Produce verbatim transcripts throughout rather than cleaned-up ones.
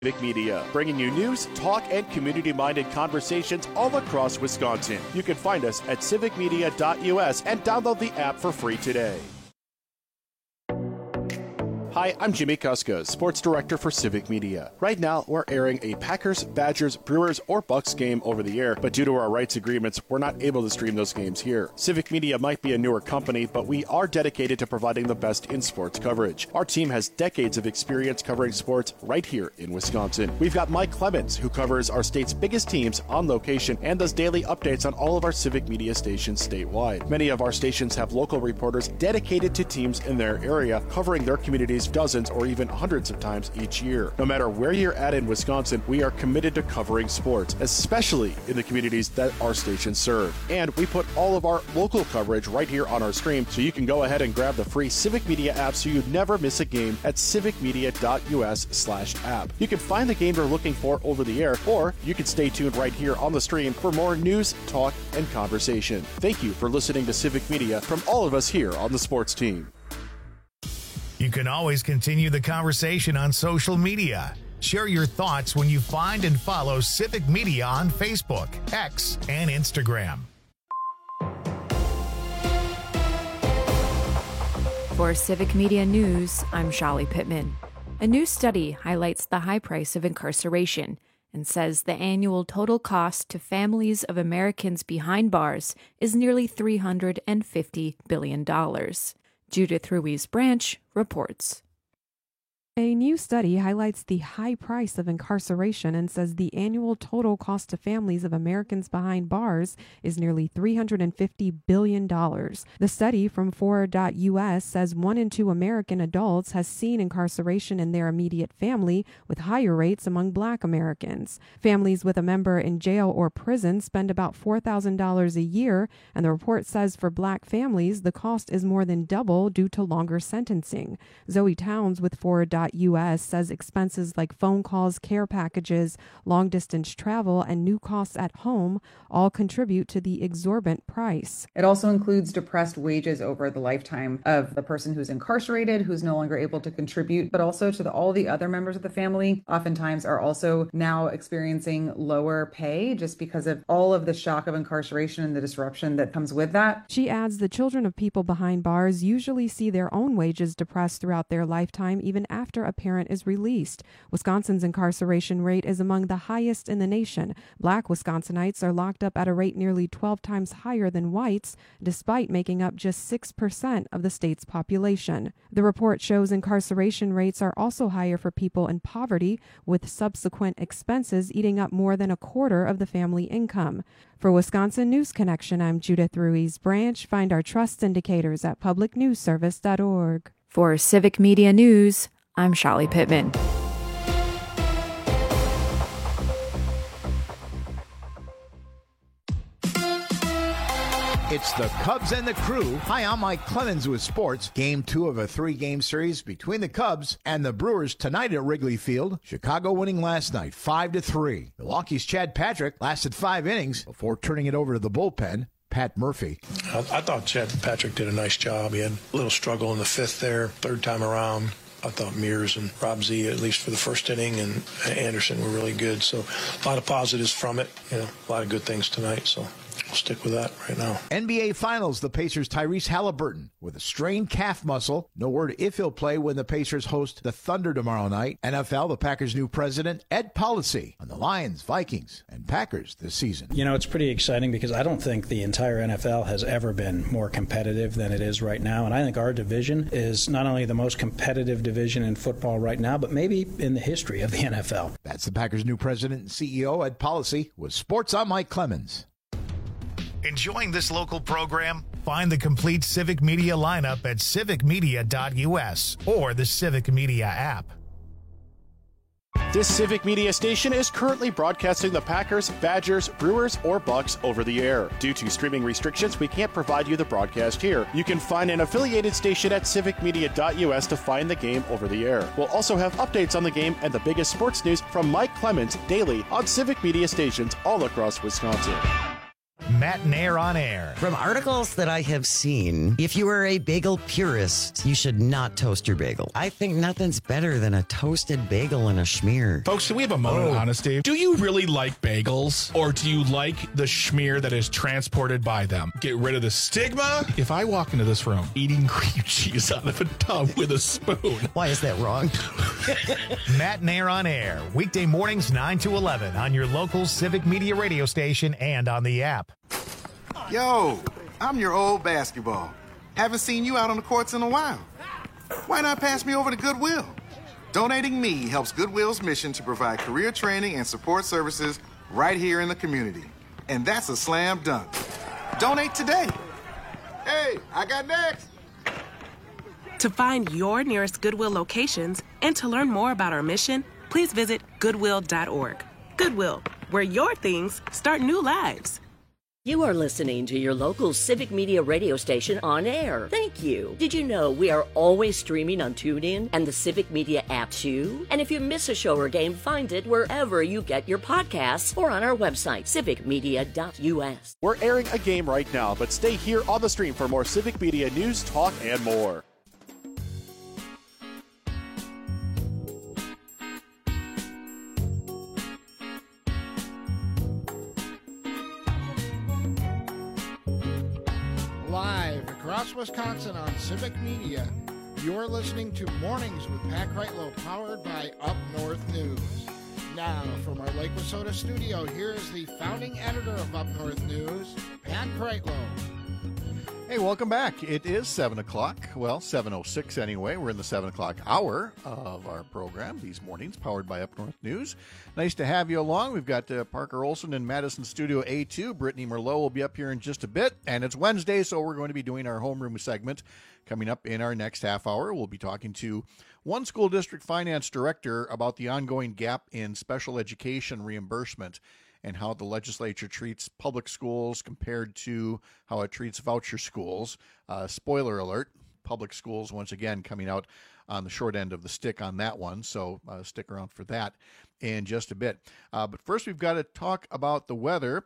Civic Media, bringing you news, talk, and community-minded conversations all across Wisconsin. You can find us at civic media dot U S and download the app for free today. Hi, I'm Jimmy Kuska, Sports Director for Civic Media. Right now, we're airing a Packers, Badgers, Brewers, or Bucks game over the air, but due to our rights agreements, we're not able to stream those games here. Civic Media might be a newer company, but we are dedicated to providing the best in sports coverage. Our team has decades of experience covering sports right here in Wisconsin. We've got Mike Clemens, who covers our state's biggest teams on location and does daily updates on all of our Civic Media stations statewide. Many of our stations have local reporters dedicated to teams in their area, covering their communities dozens or even hundreds of times each year. No matter where you're at in Wisconsin, we are committed to covering sports, especially in the communities that our stations serve. And we put all of our local coverage right here on our stream, so you can go ahead and grab the free Civic Media app so you never miss a game at civic media dot U S slash app. You can find the game you're looking for over the air, or you can stay tuned right here on the stream for more news, talk, and conversation. Thank you for listening to Civic Media from all of us here on the sports team. You can always continue the conversation on social media. Share your thoughts when you find and follow Civic Media on Facebook, X, and Instagram. For Civic Media News, I'm Shali Pittman. A new study highlights the high price of incarceration and says the annual total cost to families of Americans behind bars is nearly three hundred fifty billion dollars. Judith Ruiz-Branch reports. A new study highlights the high price of incarceration and says the annual total cost to families of Americans behind bars is nearly three hundred fifty billion dollars. The study from Forward dot U S says one in two American adults has seen incarceration in their immediate family, with higher rates among Black Americans. Families with a member in jail or prison spend about four thousand dollars a year, and the report says for Black families, the cost is more than double due to longer sentencing. Zoe Towns with Forward dot U S says expenses like phone calls, care packages, long-distance travel, and new costs at home all contribute to the exorbitant price. It also includes depressed wages over the lifetime of the person who's incarcerated, who's no longer able to contribute, but also to the, all the other members of the family oftentimes are also now experiencing lower pay just because of all of the shock of incarceration and the disruption that comes with that. She adds the children of people behind bars usually see their own wages depressed throughout their lifetime, even after a parent is released. Wisconsin's incarceration rate is among the highest in the nation. Black Wisconsinites are locked up at a rate nearly twelve times higher than whites, despite making up just six percent of the state's population. The report shows incarceration rates are also higher for people in poverty, with subsequent expenses eating up more than a quarter of the family income. For Wisconsin News Connection, I'm Judith Ruiz-Branch. Find our trust indicators at public news service dot org. For Civic Media News, I'm Shali Pittman. It's the Cubs and the Crew. Hi, I'm Mike Clemens with sports. Game two of a three-game series between the Cubs and the Brewers tonight at Wrigley Field. Chicago winning last night, five to three. Milwaukee's Chad Patrick lasted five innings before turning it over to the bullpen. Pat Murphy. I, I thought Chad Patrick did a nice job. He had a little struggle in the fifth there, third time around. I thought Mears and Rob Z, at least for the first inning, and Anderson were really good. So a lot of positives from it. You know, a lot of good things tonight. So we'll stick with that right now. N B A Finals, the Pacers' Tyrese Halliburton with a strained calf muscle. No word if he'll play when the Pacers host the Thunder tomorrow night. N F L, the Packers' new president, Ed Policy, on the Lions, Vikings, and Packers this season. You know, it's pretty exciting because I don't think the entire N F L has ever been more competitive than it is right now. And I think our division is not only the most competitive division in football right now, but maybe in the history of the N F L. That's the Packers' new president and C E O, Ed Policy. With sports, I'm Mike Clemens. Enjoying this local program? Find the complete Civic Media lineup at civic media dot U S or the Civic Media app. This Civic Media station is currently broadcasting the Packers, Badgers, Brewers, or Bucks over the air. Due to streaming restrictions, we can't provide you the broadcast here. You can find an affiliated station at civic media dot U S to find the game over the air. We'll also have updates on the game and the biggest sports news from Mike Clemens daily on Civic Media stations all across Wisconsin. Matt Nair on Air. From articles that I have seen, if you are a bagel purist, you should not toast your bagel. I think nothing's better than a toasted bagel and a schmear. Folks, can we have a moment Oh. of honesty? Do you really like bagels, or do you like the schmear that is transported by them? Get rid of the stigma. If I walk into this room eating cream cheese out of a tub with a spoon. Why is that wrong? Matt Nair on Air. Weekday mornings nine to eleven on your local Civic Media radio station and on the app. Yo, I'm your old basketball. Haven't seen you out on the courts in a while. Why not pass me over to Goodwill? Donating me helps Goodwill's mission to provide career training and support services right here in the community. And that's a slam dunk. Donate today. Hey, I got next. To find your nearest Goodwill locations and to learn more about our mission, please visit goodwill dot org. Goodwill, where your things start new lives. You are listening to your local Civic Media radio station on air. Thank you. Did you know we are always streaming on TuneIn and the Civic Media app too? And if you miss a show or game, find it wherever you get your podcasts or on our website, civic media dot u s. We're airing a game right now, but stay here on the stream for more Civic Media news, talk, and more. Live across Wisconsin on Civic Media, you're listening to Mornings with Pat Kreitlow, powered by Up North News. Now, from our Lake Wissota studio, here is the founding editor of Up North News, Pat Kreitlow. Hey, welcome back. It is seven o'clock. Well, seven oh six anyway. We're in the seven o'clock hour of our program these mornings, powered by Up North News. Nice to have you along. We've got uh, Parker Olson in Madison Studio A two. Brittany Merlot will be up here in just a bit. And it's Wednesday, so we're going to be doing our homeroom segment coming up in our next half hour. We'll be talking to one school district finance director about the ongoing gap in special education reimbursement and how the legislature treats public schools compared to how it treats voucher schools. Uh, spoiler alert, public schools, once again, coming out on the short end of the stick on that one, so uh, stick around for that in just a bit. Uh, but first, we've got to talk about the weather,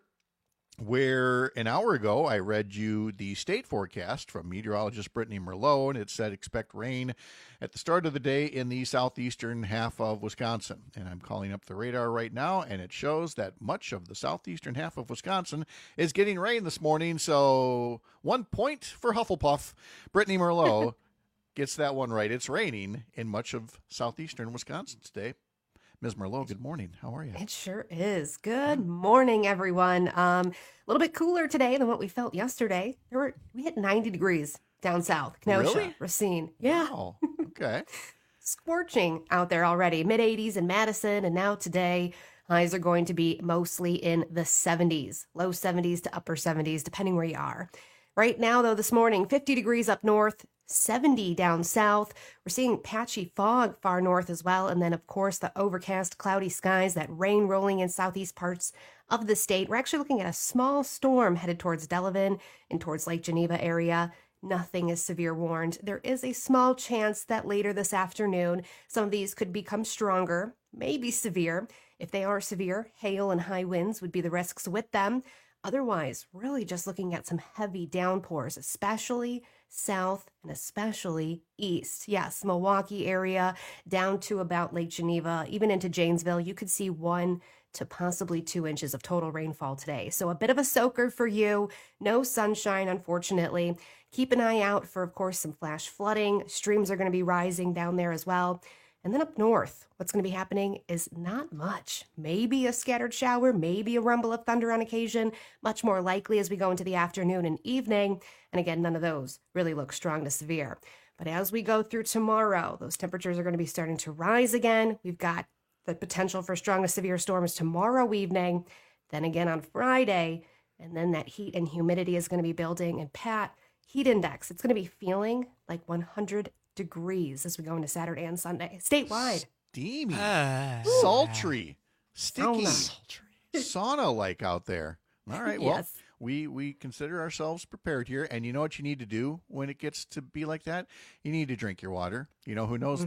where an hour ago I read you the state forecast from meteorologist Brittany Merlot, and it said expect rain at the start of the day in the southeastern half of Wisconsin. And I'm calling up the radar right now, and it shows that much of the southeastern half of Wisconsin is getting rain this morning. So one point for Hufflepuff. Brittany Merlot gets that one right. It's raining in much of southeastern Wisconsin today. Miz Merlot, good morning. How are you? It sure is. Good morning, everyone. Um, a little bit cooler today than what we felt yesterday. There were we hit ninety degrees down south, Kenosha, Really? Racine. Yeah. Oh, okay. Scorching out there already. mid eighties in Madison, and now today highs are going to be mostly in the seventies, low seventies to upper seventies, depending where you are. Right now, though, this morning, fifty degrees up north, seventy down south. We're seeing patchy fog far north as well. And then, of course, the overcast, cloudy skies, that rain rolling in southeast parts of the state. We're actually looking at a small storm headed towards Delavan and towards Lake Geneva area. Nothing is severe warned. There is a small chance that later this afternoon, some of these could become stronger, maybe severe. If they are severe, hail and high winds would be the risks with them. Otherwise, really just looking at some heavy downpours, especially south and especially east. Yes, Milwaukee area down to about Lake Geneva, even into Janesville. You could see one to possibly two inches of total rainfall today. So a bit of a soaker for you. No sunshine, unfortunately. Keep an eye out for, of course, some flash flooding. Streams are going to be rising down there as well. And then up north, what's going to be happening is not much. Maybe a scattered shower, maybe a rumble of thunder on occasion, much more likely as we go into the afternoon and evening. And again, none of those really look strong to severe. But as we go through tomorrow, those temperatures are going to be starting to rise again. We've got the potential for strong to severe storms tomorrow evening, then again on Friday, and then that heat and humidity is going to be building. And Pat, heat index, it's going to be feeling like one hundred degrees as we go into Saturday and Sunday, statewide. Steamy, Uh, sultry, sticky, Sauna. sauna-like out there. All right, well, Yes. we we consider ourselves prepared here, and you know what you need to do when it gets to be like that? You need to drink your water. You know who knows this?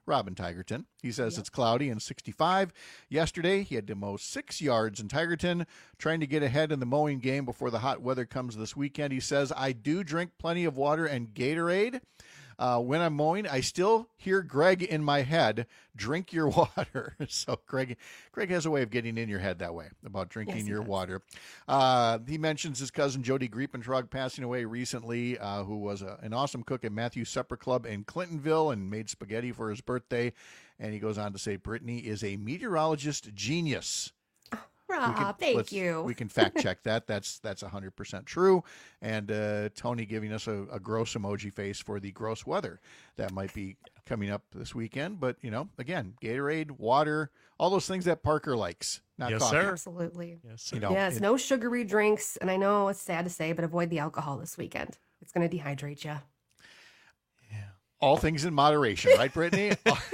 Robin Tigerton. He says yep. It's cloudy and sixty-five. Yesterday, he had to mow six yards in Tigerton, trying to get ahead in the mowing game before the hot weather comes this weekend. He says, I do drink plenty of water and Gatorade. Uh, when I'm mowing, I still hear Greg in my head, drink your water. So Greg Greg has a way of getting in your head that way about drinking yes, your does. water. Uh, he mentions his cousin Jody Griepentrog passing away recently, uh, who was a, an awesome cook at Matthew's Supper Club in Clintonville and made spaghetti for his birthday. And he goes on to say, Brittany is a meteorologist genius. Rob, can, thank you. We can fact check that. That's that's one hundred percent true. And uh, Tony giving us a, a gross emoji face for the gross weather that might be coming up this weekend. But, you know, again, Gatorade, water, all those things that Parker likes. Not yes, coffee. Sir. Absolutely. Yes, sir. You know, yes, it, no sugary drinks. And I know it's sad to say, but avoid the alcohol this weekend. It's going to dehydrate you. Yeah. All things in moderation, right, Brittany?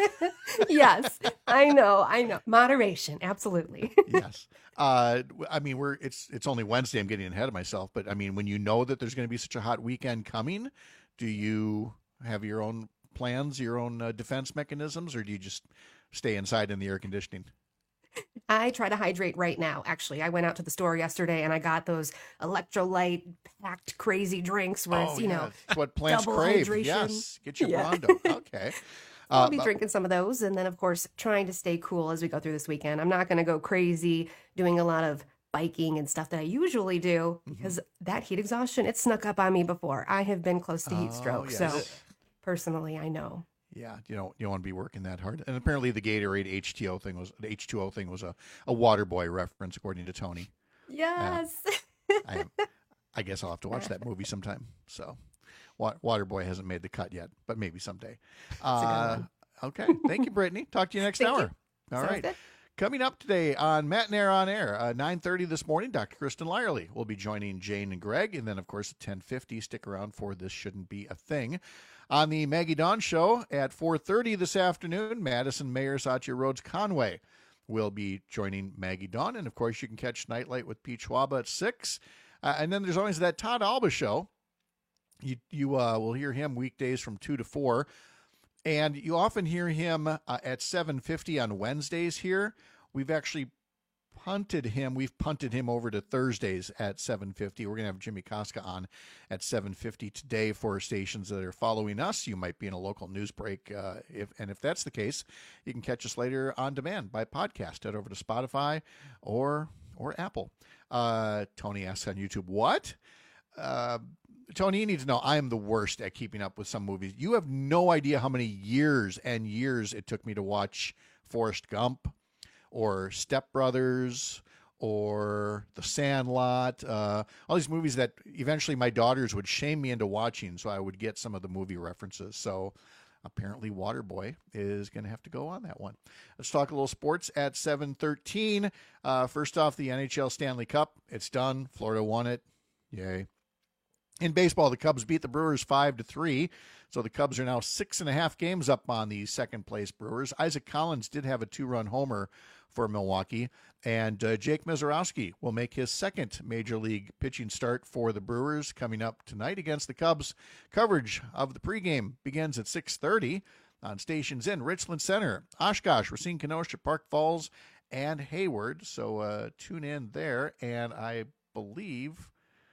Yes, I know, I know. Moderation, absolutely. Yes. Uh, I mean, we're it's it's only Wednesday. I'm getting ahead of myself, but I mean, when you know that there's going to be such a hot weekend coming, do you have your own plans, your own uh, defense mechanisms, or do you just stay inside in the air conditioning? I try to hydrate right now. Actually, I went out to the store yesterday and I got those electrolyte packed crazy drinks where oh, it's, you yeah. know, it's what plants crave. Hydration. Yes, get your yeah. Rondo. Okay. I'll Uh, be drinking some of those, and then, of course, trying to stay cool as we go through this weekend. I'm not going to go crazy doing a lot of biking and stuff that I usually do because mm-hmm. that heat exhaustion, it snuck up on me before. I have been close to heat stroke, oh, yes. so personally, I know. Yeah, you don't you don't want to be working that hard. And apparently, the Gatorade H two O thing was the H two O thing was a, a Waterboy reference, according to Tony. Yes. Uh, I, I guess I'll have to watch that movie sometime. So. Waterboy hasn't made the cut yet, but maybe someday. Uh, okay. Thank you, Brittany. Talk to you next Thank hour. You. All Sounds right. Good. Coming up today on Matt and Air on Air, uh, nine thirty this morning, Doctor Kristen Lyerly will be joining Jane and Greg. And then, of course, at ten fifty, stick around for This Shouldn't Be a Thing. On the Maggie Dawn Show at four thirty this afternoon, Madison Mayor Satya Rhodes Conway will be joining Maggie Dawn. And, of course, you can catch Nightlight with Pete Schwaba at six. Uh, and then there's always that Todd Alba Show. You you uh, will hear him weekdays from two to four, and you often hear him uh, at seven fifty on Wednesdays here. We've actually punted him. We've punted him over to Thursdays at seven fifty. We're going to have Jimmy Koska on at seven fifty today for stations that are following us. You might be in a local news break, uh, if and if that's the case, you can catch us later on demand by podcast. Head over to Spotify or or Apple. Uh, Tony asks on YouTube, what? Uh, Tony, you need to know I am the worst at keeping up with some movies. You have no idea how many years and years it took me to watch Forrest Gump or Step Brothers or The Sandlot, uh, all these movies that eventually my daughters would shame me into watching, so I would get some of the movie references. So apparently Waterboy is going to have to go on that one. Let's talk a little sports at seven thirteen. Uh, first off, the N H L Stanley Cup. It's done. Florida won it. Yay. In baseball, the Cubs beat the Brewers five to three, so the Cubs are now six and a half games up on the second-place Brewers. Isaac Collins did have a two-run homer for Milwaukee, and uh, Jake Mazeroski will make his second Major League pitching start for the Brewers coming up tonight against the Cubs. Coverage of the pregame begins at six thirty on stations in Richland Center, Oshkosh, Racine, Kenosha, Park Falls, and Hayward, so uh, tune in there, and I believe...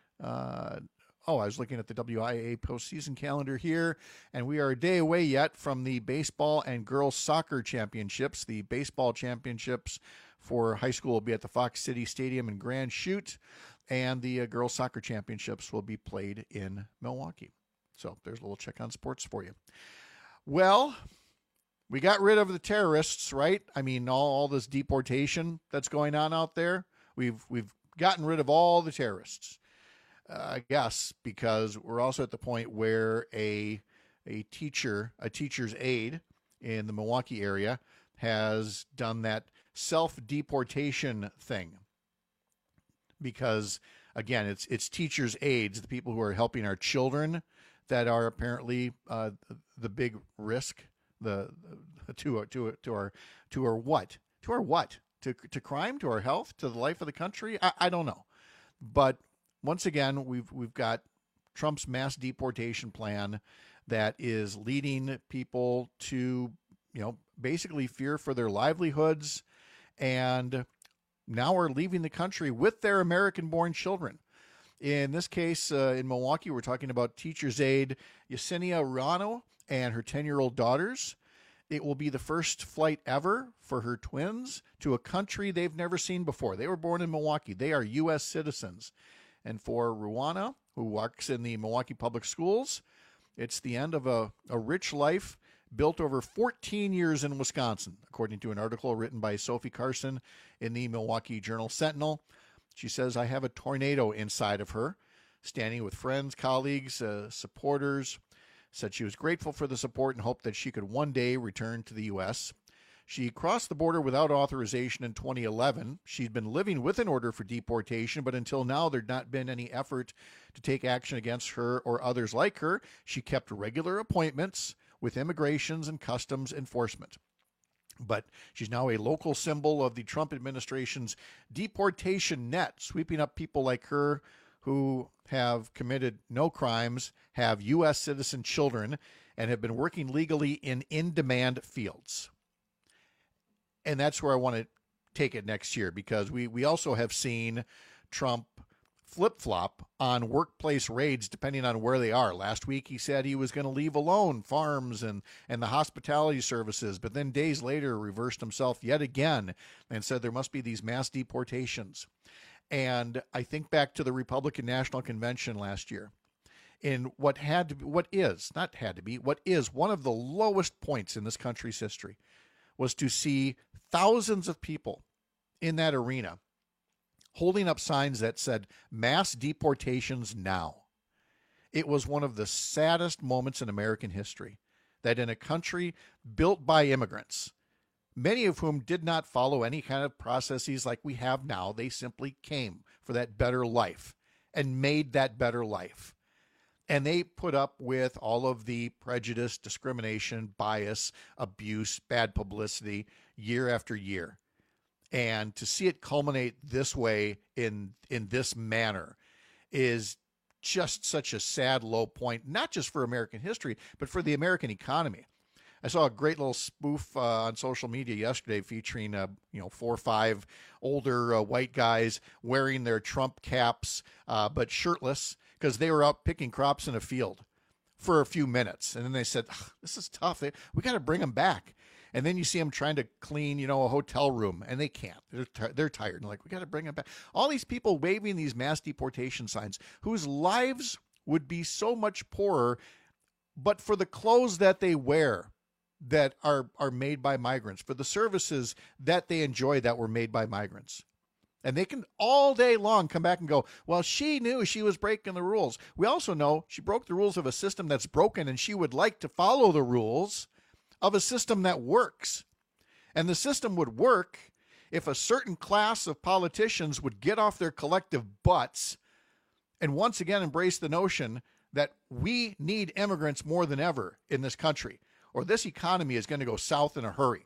Uh, Oh, I was looking at the W I A postseason calendar here, and we are a day away yet from the baseball and girls soccer championships. The baseball championships for high school will be at the Fox City Stadium in Grand Chute, and the uh, girls soccer championships will be played in Milwaukee. So there's a little check on sports for you. Well, we got rid of the terrorists, right? I mean, all, all this deportation that's going on out there. We've we've gotten rid of all the terrorists. Uh, I guess because we're also at the point where a a teacher, a teacher's aide in the Milwaukee area has done that self-deportation thing. Because, again, it's it's teachers' aides, the people who are helping our children, that are apparently uh, the big risk the to to to our to our what to our what to to crime, to our health, to the life of the country. I, I don't know, but. Once again, we've we've got Trump's mass deportation plan that is leading people to, you know, basically fear for their livelihoods, and now are leaving the country with their American-born children. In this case, uh, in Milwaukee, we're talking about teacher's aide Yesenia Ruano and her ten-year-old daughters. It will be the first flight ever for her twins to a country they've never seen before. They were born in Milwaukee. They are U S citizens. And for Ruana, who works in the Milwaukee Public Schools, it's the end of a, a rich life built over fourteen years in Wisconsin, according to an article written by Sophie Carson in the Milwaukee Journal-Sentinel. She says, I have a tornado inside of her, standing with friends, colleagues, uh, supporters. Said she was grateful for the support and hoped that she could one day return to the U S. She crossed the border without authorization in twenty eleven. She'd been living with an order for deportation, but until now there'd not been any effort to take action against her or others like her. She kept regular appointments with immigrations and customs enforcement. But she's now a local symbol of the Trump administration's deportation net, sweeping up people like her who have committed no crimes, have U S citizen children, and have been working legally in in-demand fields. And that's where I want to take it next year, because we, we also have seen Trump flip-flop on workplace raids depending on where they are. Last week he said he was going to leave alone farms and, and the hospitality services, but then days later reversed himself yet again and said there must be these mass deportations. And I think back to the Republican National Convention last year, in what had to be, what is, not had to be, what is one of the lowest points in this country's history, was to see thousands of people in that arena holding up signs that said mass deportations now. It was one of the saddest moments in American history that in a country built by immigrants, many of whom did not follow any kind of processes like we have now, they simply came for that better life and made that better life. And they put up with all of the prejudice, discrimination, bias, abuse, bad publicity year after year. And to see it culminate this way in in this manner is just such a sad low point, not just for American history, but for the American economy. I saw a great little spoof uh, on social media yesterday featuring, uh, you know, four or five older uh, white guys wearing their Trump caps, uh, but shirtless, because they were out picking crops in a field for a few minutes. And then they said, this is tough. We got to bring them back. And then you see them trying to clean, you know, a hotel room, and they can't. They're, t- they're tired. And like, we got to bring them back. All these people waving these mass deportation signs whose lives would be so much poorer, but for the clothes that they wear that are, are made by migrants, for the services that they enjoy that were made by migrants. And they can all day long come back and go, well, she knew she was breaking the rules. We also know she broke the rules of a system that's broken, and she would like to follow the rules of a system that works. And the system would work if a certain class of politicians would get off their collective butts and once again embrace the notion that we need immigrants more than ever in this country, or this economy is going to go south in a hurry.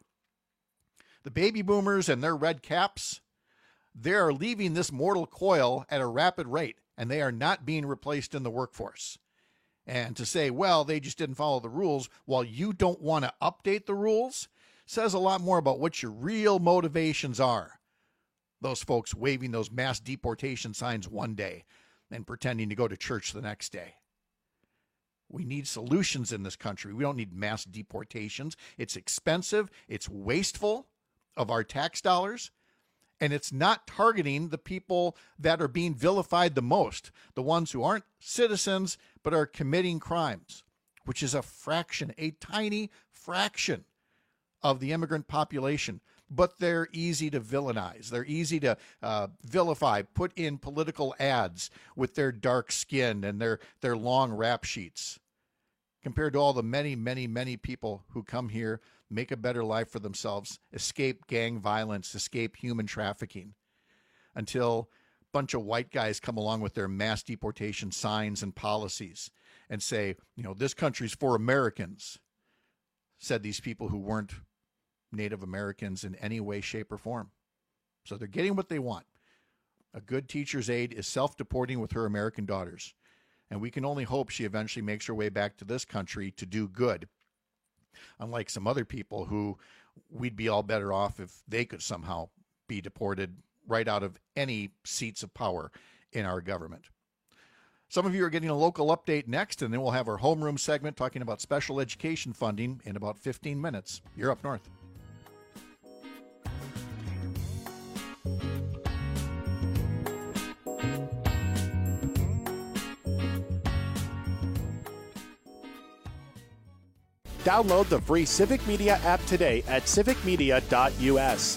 The baby boomers and their red caps, they are leaving this mortal coil at a rapid rate, and they are not being replaced in the workforce. And to say, well, they just didn't follow the rules while you don't want to update the rules says a lot more about what your real motivations are. Those folks waving those mass deportation signs one day and pretending to go to church the next day. We need solutions in this country. We don't need mass deportations. It's expensive. It's wasteful of our tax dollars. And it's not targeting the people that are being vilified the most, the ones who aren't citizens but are committing crimes, which is a fraction, a tiny fraction of the immigrant population. But they're easy to villainize. They're easy to uh, vilify, put in political ads with their dark skin and their, their long rap sheets, compared to all the many, many, many people who come here, make a better life for themselves, escape gang violence, escape human trafficking, until a bunch of white guys come along with their mass deportation signs and policies and say, you know, this country's for Americans, said these people who weren't Native Americans in any way, shape, or form. So they're getting what they want. A good teacher's aide is self-deporting with her American daughters, and we can only hope she eventually makes her way back to this country to do good. unlike some other people who we'd be all better off if they could somehow be deported right out of any seats of power in our government. Some of you are getting a local update next, and then we'll have our homeroom segment talking about special education funding in about fifteen minutes. You're up north. Download the free Civic Media app today at civic media dot u s.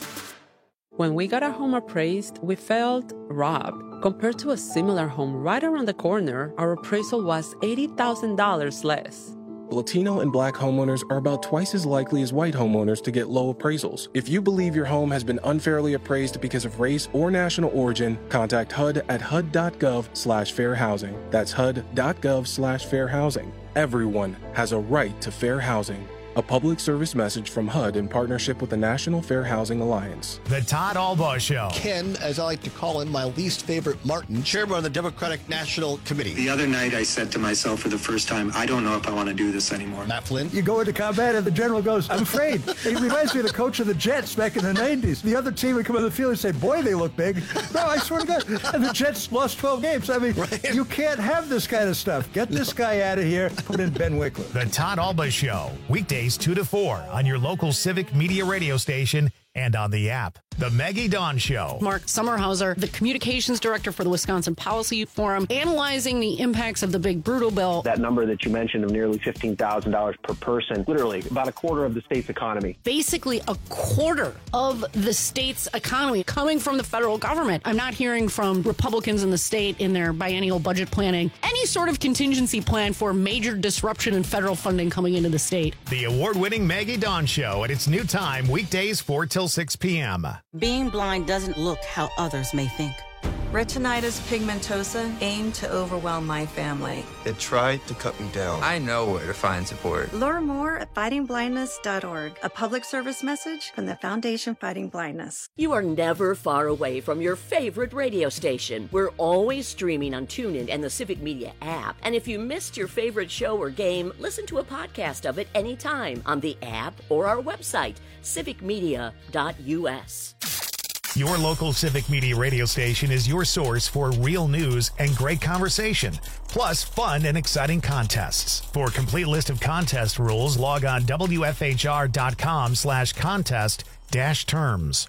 When we got our home appraised, we felt robbed. Compared to a similar home right around the corner, our appraisal was eighty thousand dollars less. Latino and Black homeowners are about twice as likely as white homeowners to get low appraisals. If you believe your home has been unfairly appraised because of race or national origin, contact H U D at H U D dot gov slash fair housing. That's H U D dot gov slash fair housing. Everyone has a right to fair housing. A public service message from H U D in partnership with the National Fair Housing Alliance. The Todd Albaugh Show. Ken, as I like to call him, my least favorite Martin, chairman of the Democratic National Committee. The other night I said to myself for the first time, I don't know if I want to do this anymore. Matt Flynn. You go into combat and the general goes, I'm afraid. He reminds me of the coach of the Jets back in the nineties. The other team would come on the field and say, boy, they look big. No, I swear to God. And the Jets lost twelve games. I mean, right. You can't have this kind of stuff. Get this guy out of here. Put in Ben Wickler. The Todd Albaugh Show. Weekdays two to four on your local Civic Media radio station and on the app. The Maggie Dawn Show. Mark Sommerhauser, the communications director for the Wisconsin Policy Forum, analyzing the impacts of the big brutal bill. That number that you mentioned of nearly fifteen thousand dollars per person, literally about a quarter of the state's economy. Basically a quarter of the state's economy coming from the federal government. I'm not hearing from Republicans in the state in their biennial budget planning any sort of contingency plan for major disruption in federal funding coming into the state. The award-winning Maggie Dawn Show at its new time, weekdays four till six p.m. Being blind doesn't look how others may think. Retinitis pigmentosa aimed to overwhelm my family. It tried to cut me down. I know where to find support. Learn more at fighting blindness dot org, a public service message from the Foundation Fighting Blindness. You are never far away from your favorite radio station. We're always streaming on TuneIn and the Civic Media app. And if you missed your favorite show or game, listen to a podcast of it anytime on the app or our website, civic media dot u s. Your local Civic Media radio station is your source for real news and great conversation, plus fun and exciting contests. For a complete list of contest rules, log on W F H R dot com slash contest dash terms.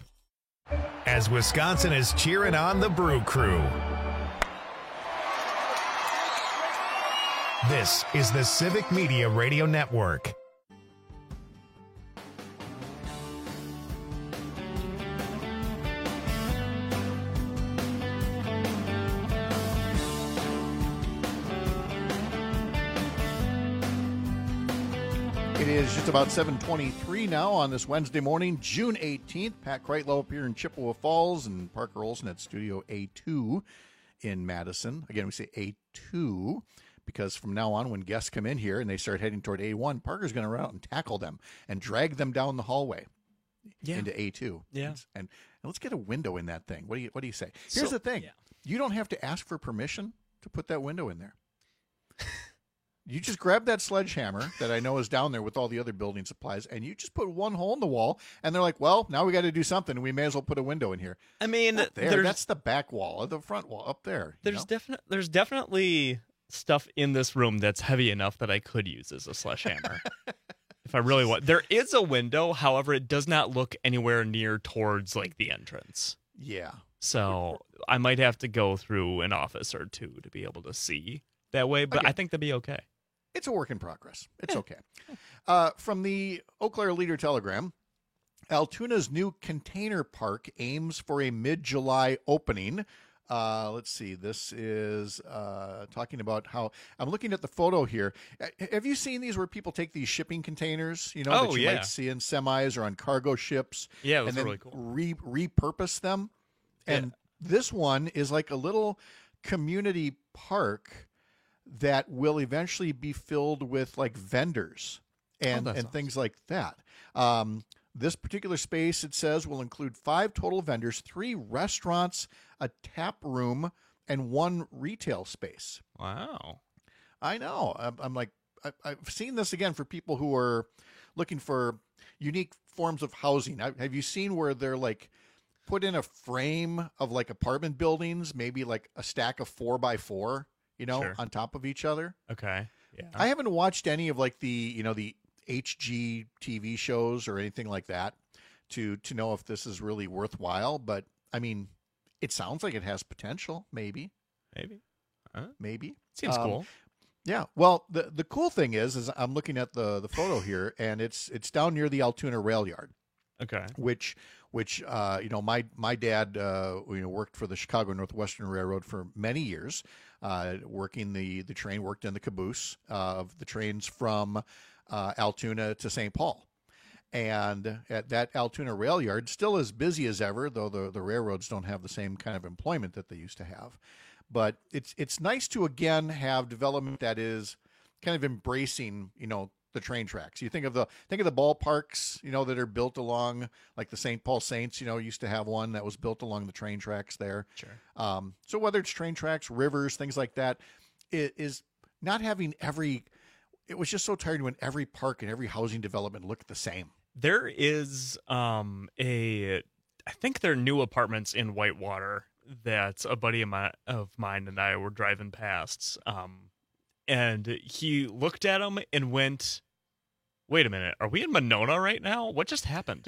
As Wisconsin is cheering on the Brew Crew. This is the Civic Media Radio Network. It is just about seven twenty-three now on this Wednesday morning, June eighteenth. Pat Kreitlow up here in Chippewa Falls and Parker Olson at Studio A two in Madison. Again, we say A two because from now on when guests come in here and they start heading toward A one, Parker's going to run out and tackle them and drag them down the hallway yeah. into A two. Yeah. And, and let's get a window in that thing. What do you, what do you say? Here's so, the thing. Yeah. You don't have to ask for permission to put that window in there. You just grab that sledgehammer that I know is down there with all the other building supplies, and you just put one hole in the wall, and they're like, well, now we got to do something. We may as well put a window in here. I mean, there, that's the back wall or the front wall up there. There's definitely there's definitely stuff in this room that's heavy enough that I could use as a sledgehammer. If I really want. There is a window, however, it does not look anywhere near towards like the entrance. Yeah. So I might have to go through an office or two to be able to see that way, but okay. I think that'd be okay. It's a work in progress. It's okay. Uh, from the Eau Claire Leader Telegram, Altoona's new container park aims for a mid-July opening. Uh, let's see. This is uh, talking about how I'm looking at the photo here. Have you seen these where people take these shipping containers, you know, oh, that you yeah. might see in semis or on cargo ships? Yeah, it was and then really cool. Re- repurpose them. And yeah. this one is like a little community park that will eventually be filled with like vendors and, oh, and awesome. things like that. Um, this particular space, it says, will include five total vendors, three restaurants, a tap room, and one retail space. Wow. I know. I'm, I'm like, I, I've seen this again for people who are looking for unique forms of housing. I, have you seen where they're like put in a frame of like apartment buildings, maybe like a stack of four by four, you know, Sure. on top of each other? Okay. Yeah. I haven't watched any of like the, you know, the H G T V shows or anything like that to to know if this is really worthwhile. But I mean, it sounds like it has potential. Maybe, maybe, huh? maybe Seems Um, cool. Yeah. Well, the the cool thing is, is I'm looking at the the photo here, and it's it's down near the Altoona Rail Yard. Okay. Which which uh, you know, my my dad uh, you know worked for the Chicago Northwestern Railroad for many years, uh, working the the train, worked in the caboose of the trains from uh, Altoona to Saint Paul. And at that Altoona Rail Yard, still as busy as ever, though the, the railroads don't have the same kind of employment that they used to have. But it's it's nice to again have development that is kind of embracing, you know, the train tracks. You think of the think of the ballparks, you know, that are built along, like the Saint Paul Saints, you know, used to have one that was built along the train tracks there. Sure. Um, so whether it's train tracks, rivers, things like that, it is not having every. It was just so tired when every park and every housing development looked the same. There is um a I think they're new apartments in Whitewater that a buddy of, my, of mine and I were driving past. Um, and he looked at them and went, wait a minute, are we in Monona right now? What just happened?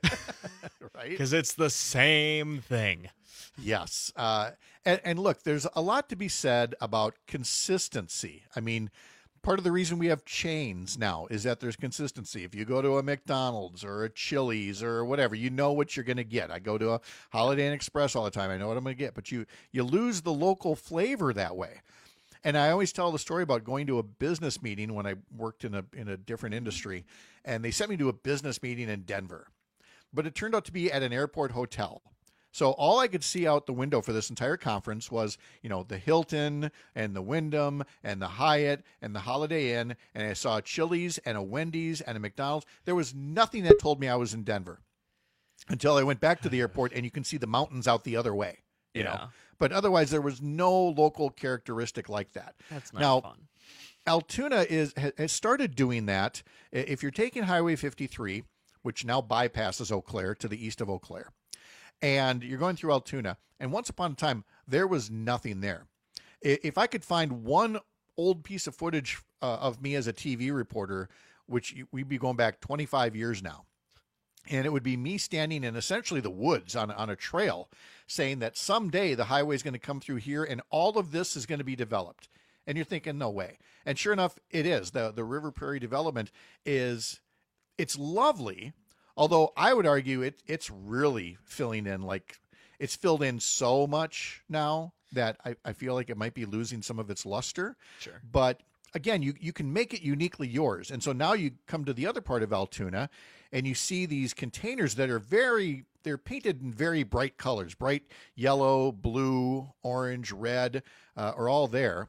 Right? Because it's the same thing. Yes. Uh, and, and look, there's a lot to be said about consistency. I mean, part of the reason we have chains now is that there's consistency. If you go to a McDonald's or a Chili's or whatever, you know what you're going to get. I go to a Holiday Inn Express all the time. I know what I'm going to get, but you, you lose the local flavor that way. And I always tell the story about going to a business meeting when I worked in a, in a different industry, and they sent me to a business meeting in Denver, but it turned out to be at an airport hotel. So all I could see out the window for this entire conference was, you know, the Hilton and the Wyndham and the Hyatt and the Holiday Inn. And I saw a Chili's and a Wendy's and a McDonald's. There was nothing that told me I was in Denver until I went back to the airport, and you can see the mountains out the other way, you Yeah. know. But otherwise, there was no local characteristic like that. That's not now, fun. Altoona is has started doing that. If you're taking Highway fifty-three, which now bypasses Eau Claire to the east of Eau Claire, and you're going through Altoona, and once upon a time, there was nothing there. If I could find one old piece of footage uh, of me as a T V reporter, which we'd be going back twenty-five years now, and it would be me standing in essentially the woods on, on a trail saying that someday the highway is going to come through here and all of this is going to be developed. And you're thinking, no way. And sure enough, it is. The, the River Prairie development is, it's lovely. Although I would argue it it's really filling in, like it's filled in so much now that I, I feel like it might be losing some of its luster. Sure. But again, you, you can make it uniquely yours. And so now you come to the other part of Altoona and you see these containers that are very, they're painted in very bright colors, bright yellow, blue, orange, red, uh, are all there.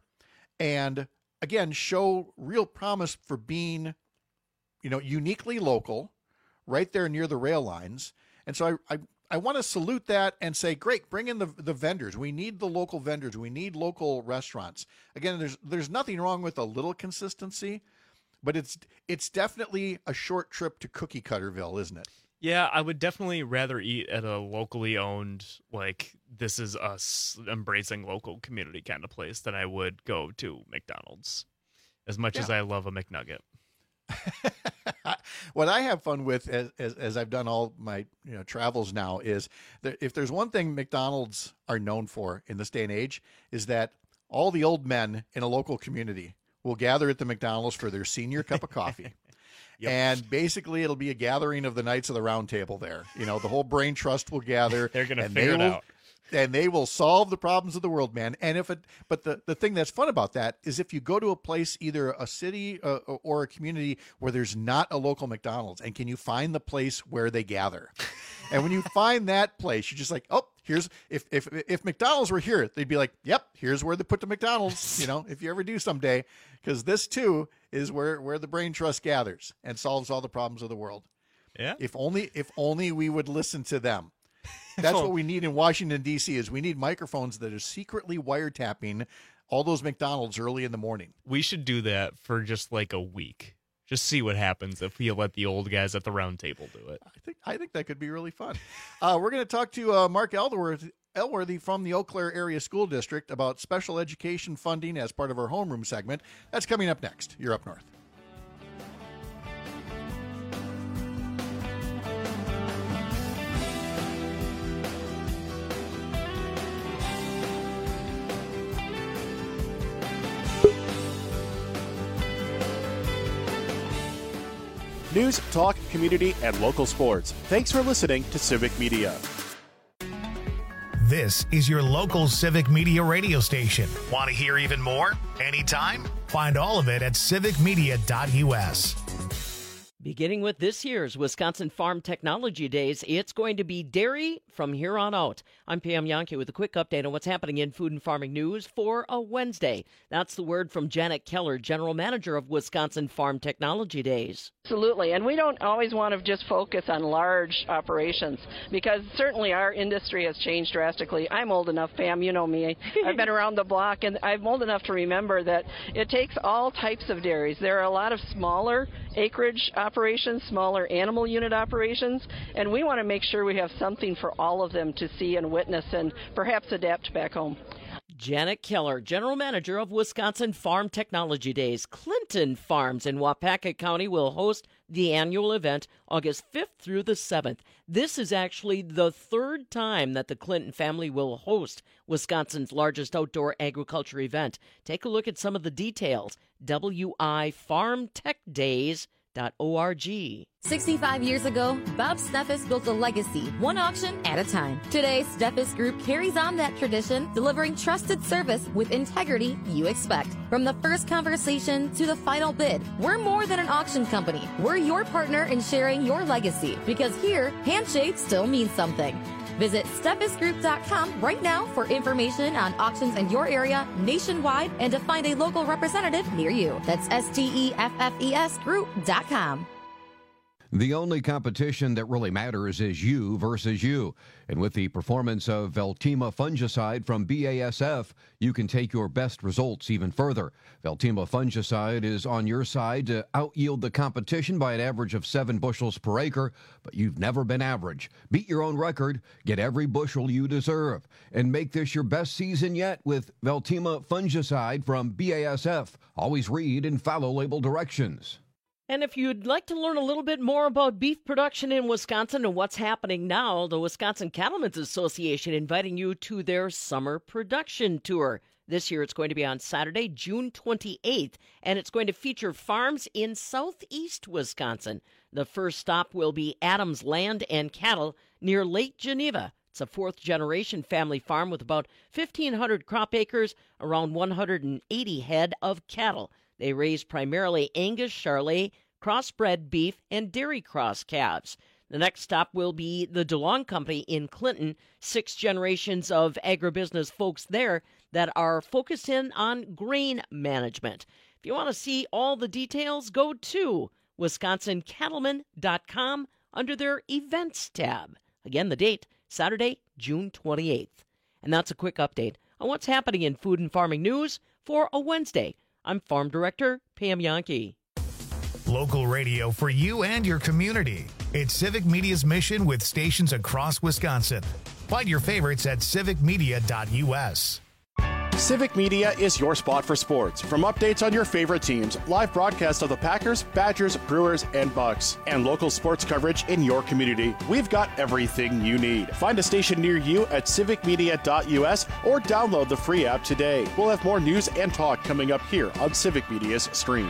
And again, show real promise for being, you know, uniquely local, right there near the rail lines. And so I, I, I want to salute that and say, great, bring in the, the vendors. We need the local vendors. We need local restaurants. Again, there's there's nothing wrong with a little consistency, but it's it's definitely a short trip to Cookie Cutterville, isn't it? Yeah, I would definitely rather eat at a locally owned, like, this is us embracing local community kind of place than I would go to McDonald's, as much Yeah. as I love a McNugget. What I have fun with as, as, as I've done all my you know travels now is that if there's one thing McDonald's are known for in this day and age is that all the old men in a local community will gather at the McDonald's for their senior cup of coffee. Yep. And basically it'll be a gathering of the Knights of the Round Table there. You know, the whole brain trust will gather. They're going to and figure they it will, out. And they will solve the problems of the world, man. And if it, but the, the thing that's fun about that is if you go to a place, either a city uh, or a community where there's not a local McDonald's, and can you find the place where they gather? And when you find that place, you're just like, oh, here's, if, if, if McDonald's were here, they'd be like, yep, here's where they put the McDonald's, you know, if you ever do someday, because this too is where, where the brain trust gathers and solves all the problems of the world. Yeah. If only, if only we would listen to them. That's what we need in Washington, D C is we need microphones that are secretly wiretapping all those McDonald's early in the morning. We should do that for just like a week Just see what happens if you let the old guys at the round table do it. I think I think that could be really fun. Uh, we're going to talk to uh, Mark Elworthy, Elworthy from the Eau Claire Area School District about special education funding as part of our homeroom segment. That's coming up next. You're Up North. News, talk, community, and local sports. Thanks for listening to Civic Media. This is your local Civic Media radio station. Want to hear even more? Anytime? Find all of it at civic media dot u s. Beginning with this year's Wisconsin Farm Technology Days, it's going to be dairy from here on out. I'm Pam Yankee with a quick update on what's happening in food and farming news for a Wednesday. That's the word from Janet Keller, General Manager of Wisconsin Farm Technology Days. Absolutely, and we don't always want to just focus on large operations because certainly our industry has changed drastically. I'm old enough, Pam, you know me. I've been around the block, and I'm old enough to remember that it takes all types of dairies. There are a lot of smaller acreage operations, smaller animal unit operations, and we want to make sure we have something for all of them to see and witness and perhaps adapt back home. Janet Keller, General Manager of Wisconsin Farm Technology Days. Clinton Farms in Waupaca County will host the annual event August fifth through the seventh. This is actually the third time that the Clinton family will host Wisconsin's largest outdoor agriculture event. Take a look at some of the details. W I farm tech days dot org. sixty-five years ago, Bob Steffes built a legacy, one auction at a time. Today, Steffes Group carries on that tradition, delivering trusted service with integrity you expect. From the first conversation to the final bid, we're more than an auction company. We're your partner in sharing your legacy, because here, handshakes still mean something. Visit steffes group dot com right now for information on auctions in your area, nationwide, and to find a local representative near you. That's S T E F F E S group dot com. The only competition that really matters is you versus you. And with the performance of Veltima fungicide from B A S F, you can take your best results even further. Veltima fungicide is on your side to out-yield the competition by an average of seven bushels per acre, but you've never been average. Beat your own record, get every bushel you deserve, and make this your best season yet with Veltima fungicide from B A S F. Always read and follow label directions. And if you'd like to learn a little bit more about beef production in Wisconsin and what's happening now, the Wisconsin Cattlemen's Association inviting you to their summer production tour. This year it's going to be on Saturday, June twenty-eighth, and it's going to feature farms in southeast Wisconsin. The first stop will be Adams Land and Cattle near Lake Geneva. It's a fourth-generation family farm with about fifteen hundred crop acres, around one hundred eighty head of cattle. They raise primarily Angus, Charolais, crossbred beef, and dairy cross calves. The next stop will be the DeLong Company in Clinton, six generations of agribusiness folks there that are focused in on grain management. If you want to see all the details, go to wisconsin cattlemen dot com under their Events tab. Again, the date, Saturday, June twenty-eighth. And that's a quick update on what's happening in food and farming news for a Wednesday. I'm Farm Director Pam Yankee. Local radio for you and your community. It's Civic Media's mission with stations across Wisconsin. Find your favorites at civic media dot u s. Civic Media is your spot for sports. From updates on your favorite teams, live broadcasts of the Packers, Badgers, Brewers, and Bucks, and local sports coverage in your community, we've got everything you need. Find a station near you at civic media dot u s or download the free app today. We'll have more news and talk coming up here on Civic Media's stream.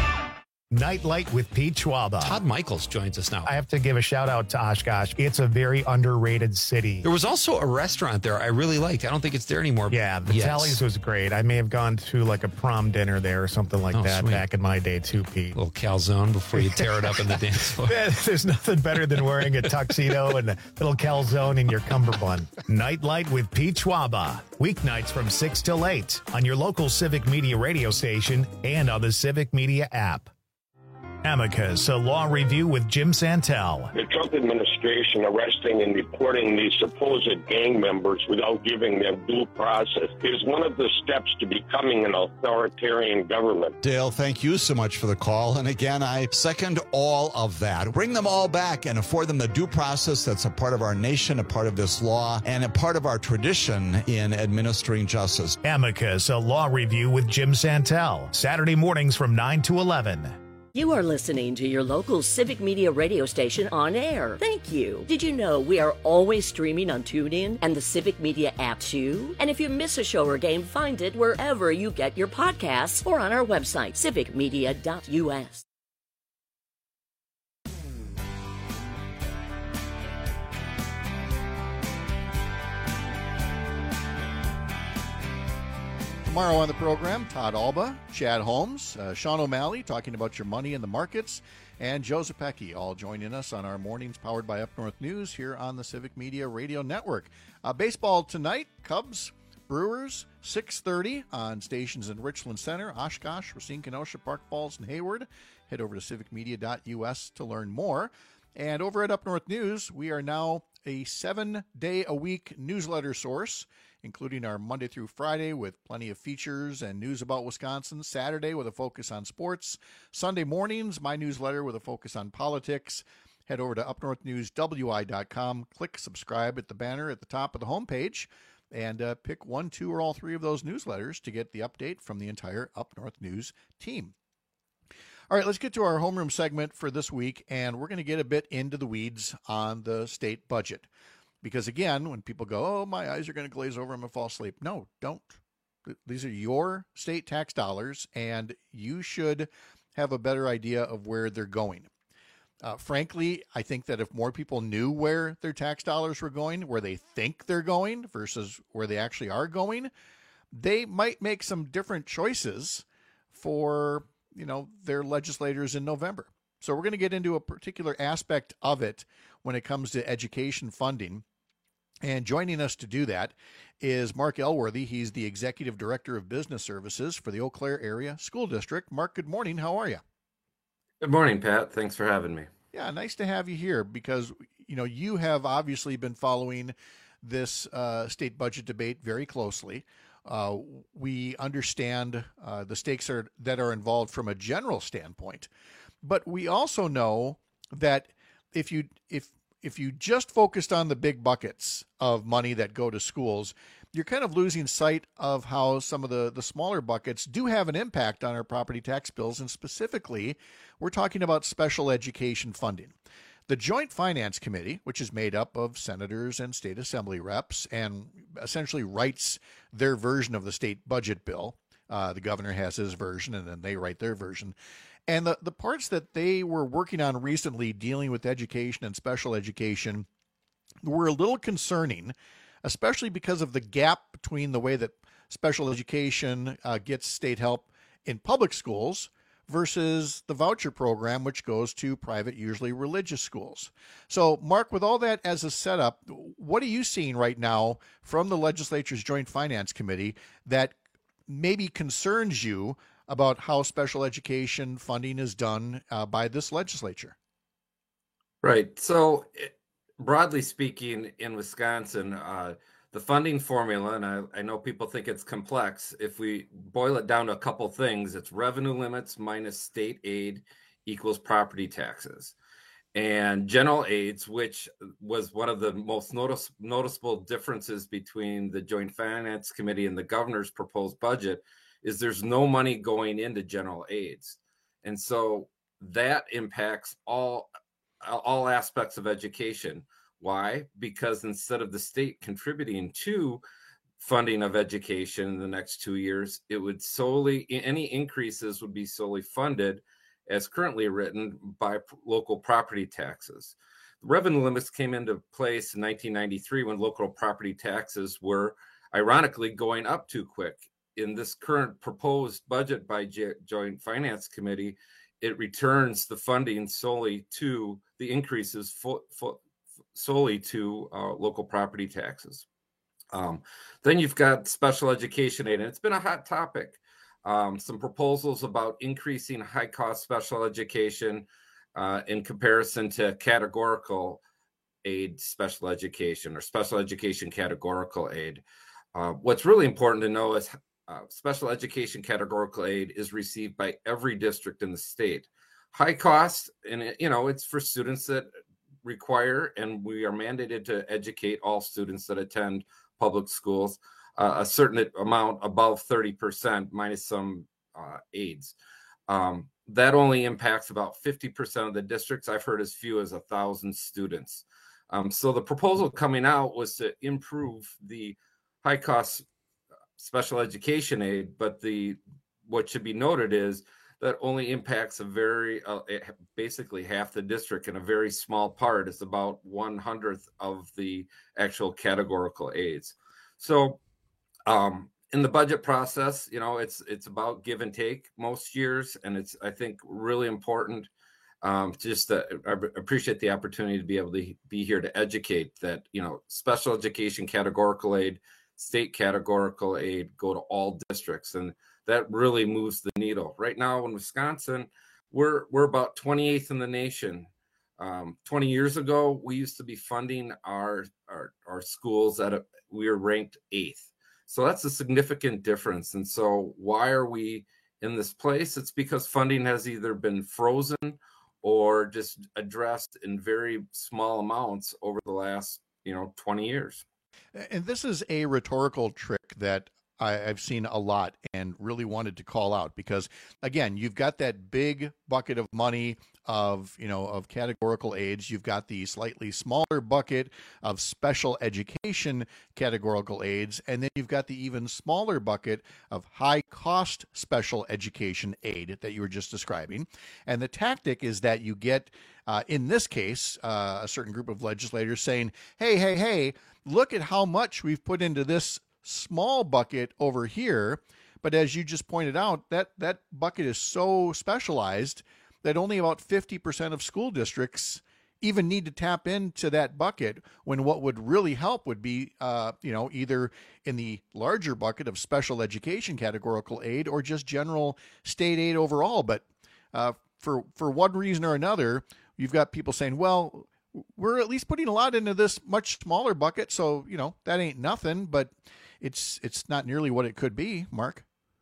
Nightlight with Pete Schwaba. Todd Michaels joins us now. I have to give a shout out to Oshkosh. It's a very underrated city. There was also a restaurant there I really liked. I don't think it's there anymore. Yeah, the yes. Tallies was great. I may have gone to like a prom dinner there or something like oh, that sweet. back in my day too, Pete. A little calzone before you tear it up in the dance floor. There's nothing better than wearing a tuxedo and a little calzone in your cummerbund. Nightlight with Pete Schwaba. Weeknights from six till eight on your local Civic Media radio station and on the Civic Media app. Amicus, a law review with Jim Santel. The Trump administration administration arresting and deporting these supposed gang members without giving them due process is one of the steps to becoming an authoritarian government. Dale, thank you so much for the call. And again, I second all of that. Bring them all back and afford them the due process that's a part of our nation, a part of this law, and a part of our tradition in administering justice. Amicus, a law review with Jim Santel, Saturday mornings from nine to eleven. You are listening to your local Civic Media radio station on air. Thank you. Did you know we are always streaming on TuneIn and the Civic Media app too? And if you miss a show or game, find it wherever you get your podcasts or on our website, civic media dot u s. Tomorrow on the program, Todd Alba, Chad Holmes, uh, Sean O'Malley talking about your money in the markets, and Joe Zepecki all joining us on our mornings powered by Up North News here on the Civic Media Radio Network. Uh, baseball tonight, Cubs, Brewers, six thirty on stations in Richland Center, Oshkosh, Racine, Kenosha, Park Falls, and Hayward. Head over to civic media dot u s to learn more. And over at Up North News, we are now a seven-day-a-week newsletter source, including our Monday through Friday with plenty of features and news about Wisconsin, Saturday with a focus on sports, Sunday mornings, my newsletter with a focus on politics. Head over to up north news w i dot com, click subscribe at the banner at the top of the homepage, and uh, pick one, two, or all three of those newsletters to get the update from the entire Up North News team. All right, let's get to our homeroom segment for this week, and we're going to get a bit into the weeds on the state budget. Because, again, when people go, oh, my eyes are going to glaze over, I'm going to fall asleep. No, don't. These are your state tax dollars, and you should have a better idea of where they're going. Uh, frankly, I think that if more people knew where their tax dollars were going, where they think they're going versus where they actually are going, they might make some different choices for, you know, their legislators in November. So we're going to get into a particular aspect of it when it comes to education funding. And joining us to do that is Mark Elworthy. He's the Executive Director of Business Services for the Eau Claire Area School District. Mark, good morning. How are you? Good morning, Pat. Thanks for having me. Yeah, nice to have you here because, you know, you have obviously been following this uh, state budget debate very closely. Uh, we understand uh, the stakes are, that are involved from a general standpoint, but we also know that if you if if you just focused on the big buckets of money that go to schools, you're kind of losing sight of how some of the, the smaller buckets do have an impact on our property tax bills. And specifically, we're talking about special education funding. The Joint Finance Committee, which is made up of senators and state assembly reps and essentially writes their version of the state budget bill. Uh, the governor has his version, and then they write their version. And the, the parts that they were working on recently dealing with education and special education were a little concerning, especially because of the gap between the way that special education uh, gets state help in public schools versus the voucher program, which goes to private, usually religious schools. So, Mark, with all that as a setup, what are you seeing right now from the legislature's Joint Finance Committee that maybe concerns you about how special education funding is done uh, by this legislature? Right. So, broadly speaking, in Wisconsin, uh, the funding formula, and I, I know people think it's complex, if we boil it down to a couple things, it's revenue limits minus state aid equals property taxes. And general aids, which was one of the most notice, noticeable differences between the Joint Finance Committee and the governor's proposed budget, is there's no money going into general aids. And so that impacts all, all aspects of education. Why? Because instead of the state contributing to funding of education in the next two years, it would solely, any increases would be solely funded as currently written by local property taxes. The revenue limits came into place in nineteen ninety-three when local property taxes were ironically going up too quick. In this current proposed budget by J- Joint Finance Committee, it returns the funding solely to the increases fo- fo- solely to uh, local property taxes. Um, then you've got special education aid, and it's been a hot topic. Um, some proposals about increasing high-cost special education uh, in comparison to categorical aid special education or special education categorical aid. Uh, what's really important to know is uh, special education categorical aid is received by every district in the state. High cost, and it, you know, it's for students that require, and we are mandated to educate all students that attend public schools, uh, a certain amount above thirty percent minus some uh, aids. Um, that only impacts about fifty percent of the districts. I've heard as few as a thousand students. Um, so the proposal coming out was to improve the high cost special education aid, but the what should be noted is that only impacts a very uh, basically half the district in a very small part. It's about one hundredth of the actual categorical aids. So um, in the budget process, you know, it's it's about give and take most years, and it's I think really important. Um, just uh, I appreciate the opportunity to be able to be here to educate that, you know, special education categorical aid, state categorical aid go to all districts, and that really moves the needle. Right now in Wisconsin, we're we're about twenty-eighth in the nation. Um, twenty years ago, we used to be funding our our, our schools at a, we were ranked eighth. So that's a significant difference. And so why are we in this place? It's because funding has either been frozen or just addressed in very small amounts over the last, you know, twenty years. And this is a rhetorical trick that I, I've seen a lot and really wanted to call out because, again, you've got that big bucket of money of, you know, of categorical aids. You've got the slightly smaller bucket of special education categorical aids. And then you've got the even smaller bucket of high cost special education aid that you were just describing. And the tactic is that you get, uh, in this case, uh, a certain group of legislators saying, hey, hey, hey, look at how much we've put into this small bucket over here. But as you just pointed out, that that bucket is so specialized that only about fifty percent of school districts even need to tap into that bucket, when what would really help would be, uh, you know, either in the larger bucket of special education categorical aid or just general state aid overall. But uh, for, for one reason or another, you've got people saying, well, we're at least putting a lot into this much smaller bucket, so, you know, that ain't nothing, but it's it's not nearly what it could be, Mark.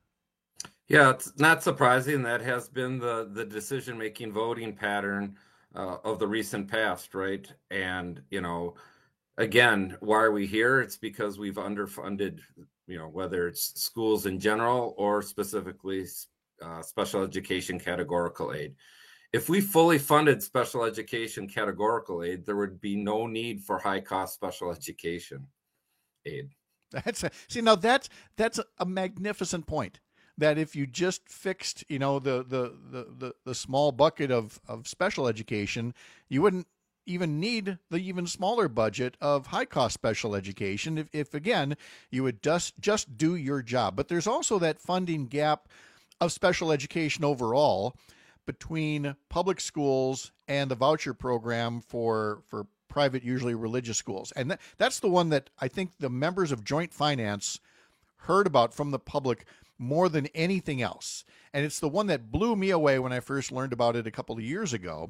Yeah, it's not surprising. That has been the, the decision-making voting pattern uh, of the recent past, right? And, you know, again, why are we here? It's because we've underfunded, you know, whether it's schools in general or specifically uh, special education categorical aid. If we fully funded special education categorical aid, there would be no need for high-cost special education aid. That's a, see now that's that's a magnificent point. That if you just fixed, you know, the the the the, the small bucket of, of special education, you wouldn't even need the even smaller budget of high cost special education. If, if again you would just just do your job. But there's also that funding gap of special education overall between public schools and the voucher program for for private, usually religious schools. And that, that's the one that I think the members of Joint Finance heard about from the public more than anything else. And it's the one that blew me away when I first learned about it a couple of years ago,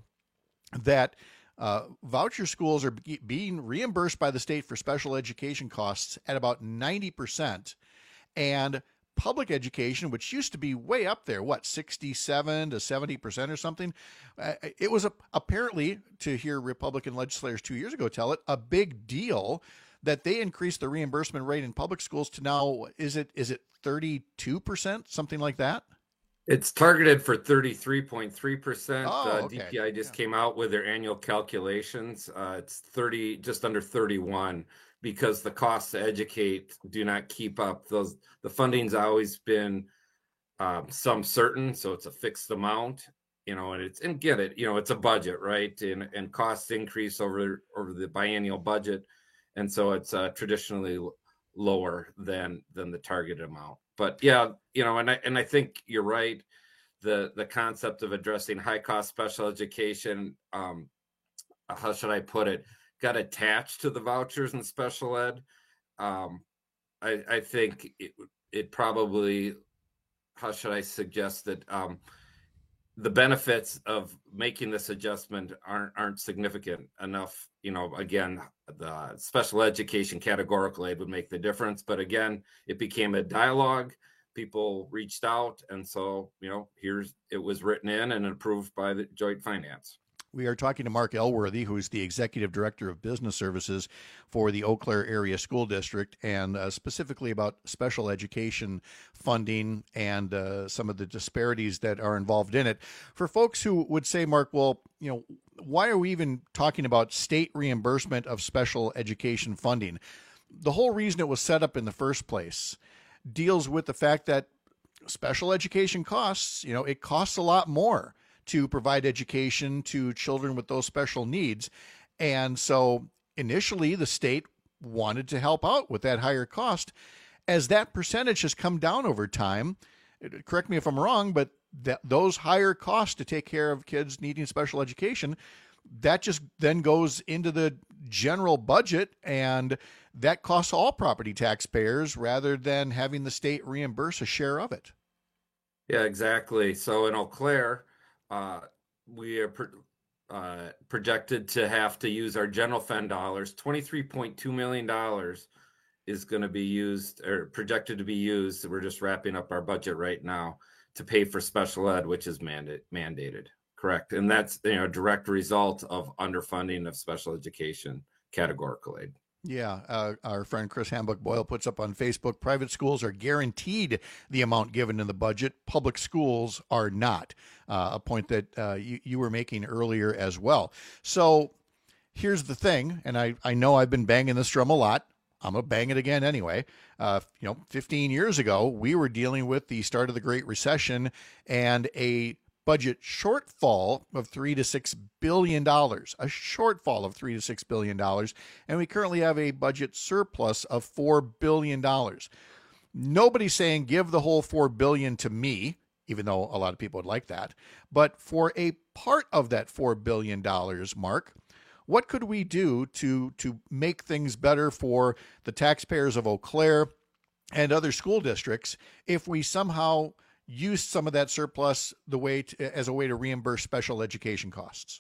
that uh, voucher schools are be- being reimbursed by the state for special education costs at about ninety percent. And public education, which used to be way up there, what, sixty-seven to seventy percent or something. Uh, it was a, apparently, to hear Republican legislators two years ago tell it, a big deal that they increased the reimbursement rate in public schools to now, is it is it thirty-two percent, something like that? It's targeted for thirty-three point three percent. Oh, uh, okay. D P I just yeah. came out with their annual calculations. Uh, it's thirty, just under thirty-one. Because the costs to educate do not keep up. Those the funding's always been um, some certain, so it's a fixed amount, you know, and it's and get it, you know, it's a budget, right? And and costs increase over over the biennial budget, and so it's uh, traditionally l- lower than than the target amount. But yeah, you know, and I and I think you're right. The the concept of addressing high cost special education, um, how should I put it? Got attached to the vouchers and special ed. Um, I, I think it, it probably, how should I suggest that? Um, the benefits of making this adjustment aren't aren't significant enough. You know, again, the special education categorical aid would make the difference. But again, it became a dialogue. People reached out, and so, you know, here's it was written in and approved by the Joint Finance. We are talking to Mark Elworthy, who is the Executive Director of Business Services for the Eau Claire Area School District, and uh, specifically about special education funding and uh, some of the disparities that are involved in it. For folks who would say, Mark, well, you know, why are we even talking about state reimbursement of special education funding? The whole reason it was set up in the first place deals with the fact that special education costs, you know, it costs a lot more to provide education to children with those special needs. And so initially the state wanted to help out with that higher cost. As that percentage has come down over time, correct me if I'm wrong, but that those higher costs to take care of kids needing special education, that just then goes into the general budget, and that costs all property taxpayers rather than having the state reimburse a share of it. Yeah, exactly. So in Eau Claire, Uh, we are pro- uh, projected to have to use our general fund dollars. twenty-three point two million dollars is going to be used, or projected to be used. We're just wrapping up our budget right now to pay for special ed, which is manda- mandated. Correct. And that's, you know, a direct result of underfunding of special education categorical aid. Yeah, uh, our friend Chris Hambuck Boyle puts up on Facebook, private schools are guaranteed the amount given in the budget. Public schools are not, uh, a point that uh, you, you were making earlier as well. So here's the thing, and I, I know I've been banging this drum a lot. I'm going to bang it again anyway. Uh, you know, fifteen years ago, we were dealing with the start of the Great Recession and a budget shortfall of three to six billion dollars, a shortfall of three to six billion dollars, and we currently have a budget surplus of four billion dollars. Nobody's saying give the whole four billion dollars to me, even though a lot of people would like that. But for a part of that four billion dollars, Mark, what could we do to to make things better for the taxpayers of Eau Claire and other school districts if we somehow use some of that surplus the way to, as a way to reimburse special education costs?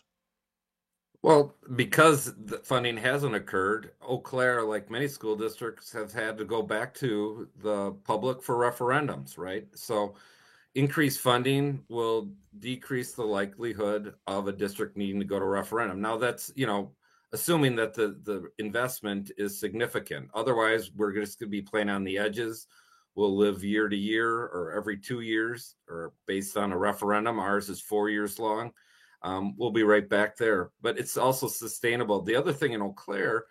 Well, because the funding hasn't occurred, Eau Claire, like many school districts, have had to go back to the public for referendums, right? So increased funding will decrease the likelihood of a district needing to go to referendum. Now that's, you know, assuming that the, the investment is significant. Otherwise, we're just going to be playing on the edges. We'll live year to year or every two years or based on a referendum. Ours is four years long. Um, we'll be right back there. But it's also sustainable. The other thing in Eau Claire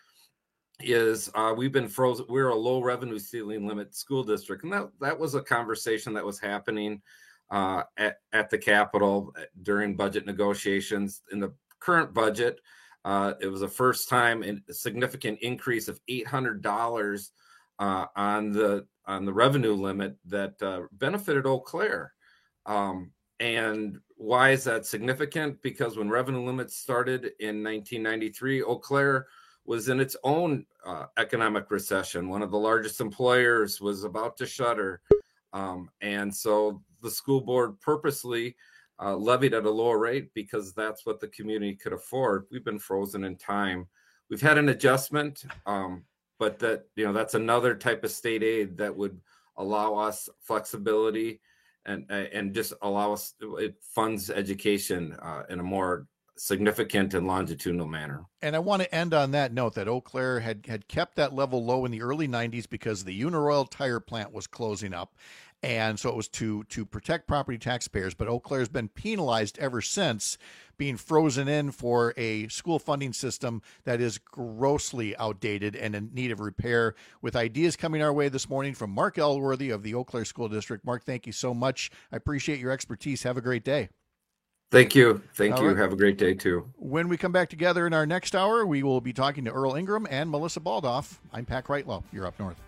is uh, we've been frozen. We're a low revenue ceiling limit school district. And that, that was a conversation that was happening uh, at, at the Capitol during budget negotiations. In the current budget, uh, it was the first time in a significant increase of eight hundred dollars uh, on the on the revenue limit that uh, benefited Eau Claire. Um, and why is that significant? Because when revenue limits started in nineteen ninety-three, Eau Claire was in its own uh, economic recession. One of the largest employers was about to shutter. Um, and so the school board purposely uh, levied at a lower rate because that's what the community could afford. We've been frozen in time. We've had an adjustment, um, but that, you know, that's another type of state aid that would allow us flexibility and and just allow us, it funds education uh, in a more significant and longitudinal manner. And I want to end on that note that Eau Claire had, had kept that level low in the early nineties because the Uniroyal tire plant was closing up. And so it was to to protect property taxpayers. But Eau Claire's been penalized ever since, being frozen in for a school funding system that is grossly outdated and in need of repair. With ideas coming our way this morning from Mark Elworthy of the Eau Claire School District. Mark, thank you so much. I appreciate your expertise. Have a great day. Thank you. Thank All you. right. Have a great day, too. When we come back together in our next hour, we will be talking to Earl Ingram and Melissa Baldoff. I'm Pat Kreitlow. You're up north.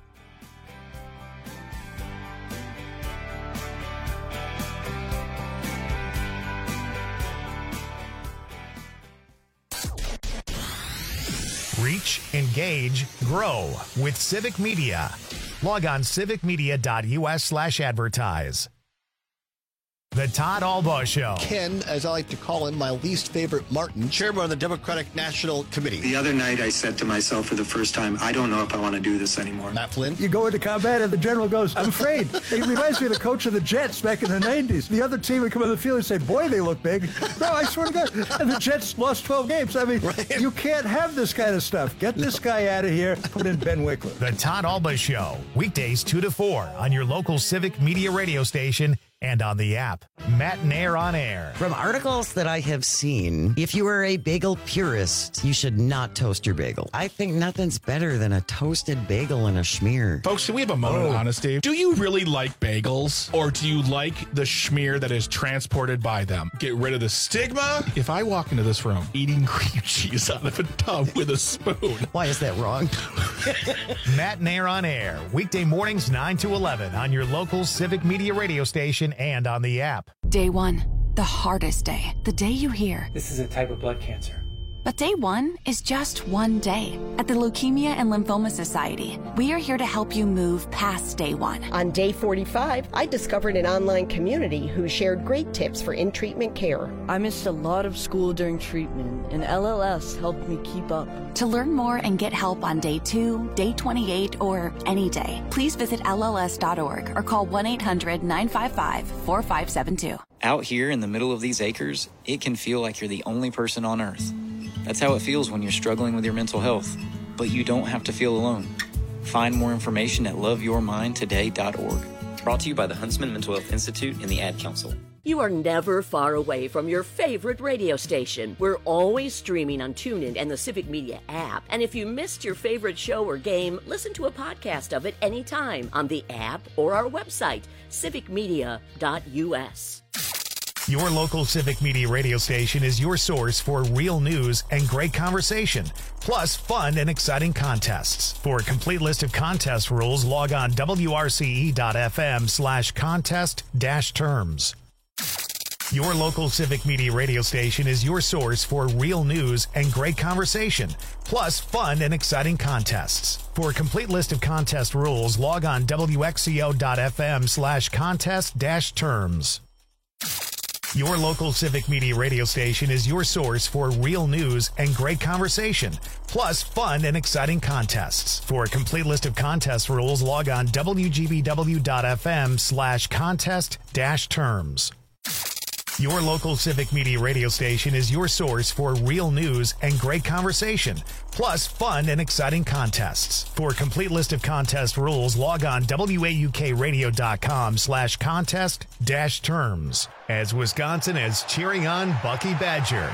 Reach, engage, grow with Civic Media. Log on civic media dot u s slash advertise. The Todd Albaugh Show. Ken, as I like to call him, my least favorite Martin, chairman of the Democratic National Committee. The other night I said to myself for the first time, I don't know if I want to do this anymore. Matt Flynn. You go into combat and the general goes, I'm afraid. It reminds me of the coach of the Jets back in the nineties. The other team would come on the field and say, boy, they look big. No, I swear to God. And the Jets lost twelve games. I mean, right. You can't have this kind of stuff. Get this guy out of here. Put in Ben Wickler. The Todd Albaugh Show. Weekdays two to four on your local Civic Media radio station and on the app. Matt and Air on Air. From articles that I have seen, if you are a bagel purist, you should not toast your bagel. I think nothing's better than a toasted bagel and a schmear. Folks, can we have a moment Oh. of honesty? Do you really like bagels, or do you like the schmear that is transported by them? Get rid of the stigma. If I walk into this room eating cream cheese out of a tub with a spoon. Why is that wrong? Matt and Air on Air. Weekday mornings nine to eleven on your local Civic Media radio station and on the app. Day one, the hardest day. The day you hear, This is a type of blood cancer. but day one is just one day. At the Leukemia and Lymphoma Society, we are here to help you move past day one. On day forty-five, I discovered an online community who shared great tips for in-treatment care. I missed a lot of school during treatment, and L L S helped me keep up. To learn more and get help on day two, day twenty-eight, or any day, please visit L L S dot org or call one eight hundred nine five five four five seven two. Out here in the middle of these acres, it can feel like you're the only person on Earth. That's how it feels when you're struggling with your mental health. But you don't have to feel alone. Find more information at love your mind today dot org. Brought to you by the Huntsman Mental Health Institute and the Ad Council. You are never far away from your favorite radio station. We're always streaming on TuneIn and the Civic Media app. And if you missed your favorite show or game, listen to a podcast of it anytime on the app or our website, civic media dot u s. Your local Civic Media radio station is your source for real news and great conversation, plus fun and exciting contests. For a complete list of contest rules, log on W R C E dot F M slash contest dash terms. Your local Civic Media radio station is your source for real news and great conversation, plus fun and exciting contests. For a complete list of contest rules, log on W X C O dot F M slash contest dash terms. Your local Civic Media radio station is your source for real news and great conversation, plus fun and exciting contests. For a complete list of contest rules, log on W G B W dot F M slash contest dash terms. Your local Civic Media radio station is your source for real news and great conversation, plus fun and exciting contests. For a complete list of contest rules, log on W A U K radio dot com slash contest dash terms. As Wisconsin is cheering on Bucky Badger.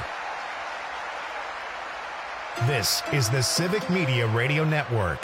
This is the Civic Media Radio Network.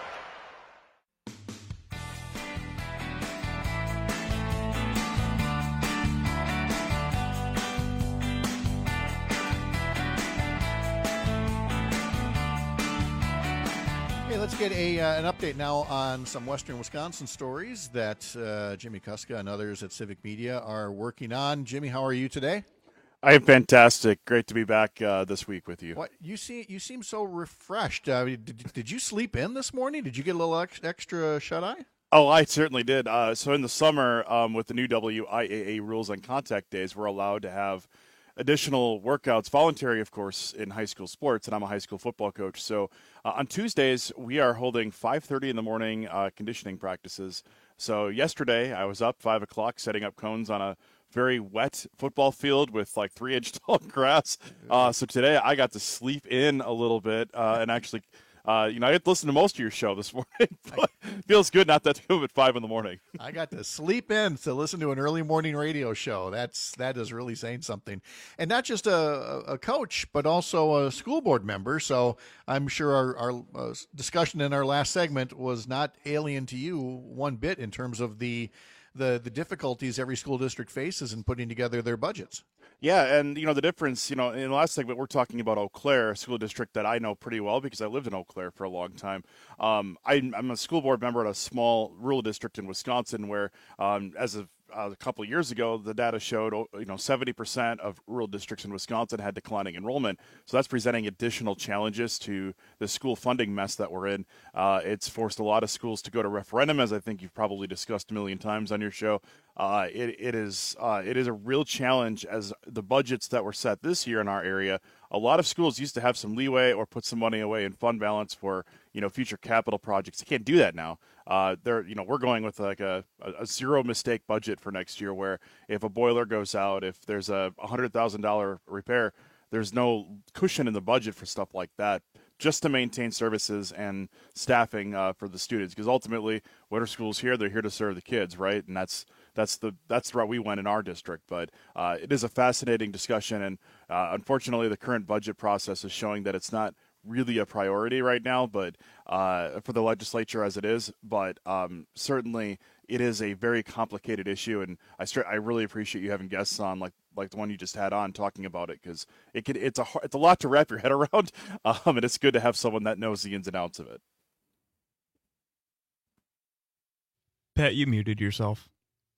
Let's get a uh, an update now on some Western Wisconsin stories that uh, Jimmy Kuska and others at Civic Media are working on. Jimmy, how are you today? I am fantastic. Great to be back uh, this week with you. What you see? You seem so refreshed. Uh, did, did you sleep in this morning? Did you get a little ex- extra shut eye? Oh, I certainly did. Uh, so in the summer, um, with the new W I A A rules on contact days, we're allowed to have additional workouts, voluntary, of course, in high school sports, and I'm a high school football coach. So uh, on Tuesdays, we are holding five thirty in the morning uh, conditioning practices. So yesterday, I was up five o'clock setting up cones on a very wet football field with like three-inch tall grass. Uh, so today, I got to sleep in a little bit uh, and actually – Uh, you know, I had to listen to most of your show this morning, but it feels good not to have to go at five in the morning. I got to sleep in to listen to an early morning radio show. That's that is really saying something, and not just a, a coach, but also a school board member. So I'm sure our, our uh, discussion in our last segment was not alien to you one bit in terms of the the the difficulties every school district faces in putting together their budgets. Yeah, and, you know, the difference, you know, in the last segment, we're talking about Eau Claire, a school district that I know pretty well because I lived in Eau Claire for a long time. Um, I, I'm a school board member at a small rural district in Wisconsin where, um, as of uh, a couple of years ago, the data showed you know seventy percent of rural districts in Wisconsin had declining enrollment. So that's presenting additional challenges to the school funding mess that we're in. Uh, it's forced a lot of schools to go to referendum, as I think you've probably discussed a million times on your show. Uh, it, it is uh, it is a real challenge as the budgets that were set this year in our area. A lot of schools used to have some leeway or put some money away in fund balance for you know future capital projects. They can't do that now. Uh, they're you know we're going with like a, a zero mistake budget for next year, where if a boiler goes out, if there's a hundred thousand dollar repair, there's no cushion in the budget for stuff like that, just to maintain services and staffing uh, for the students. Because ultimately, what are schools here? They're here to serve the kids, right? And that's that's the that's the route we went in our district. But uh, it is a fascinating discussion, and uh, unfortunately, the current budget process is showing that it's not really a priority right now, but uh, for the legislature as it is. But um, certainly, it is a very complicated issue, and I start, I really appreciate you having guests on like like the one you just had on talking about it, because it can it's a it's a lot to wrap your head around, um, and it's good to have someone that knows the ins and outs of it. Pat, you muted yourself.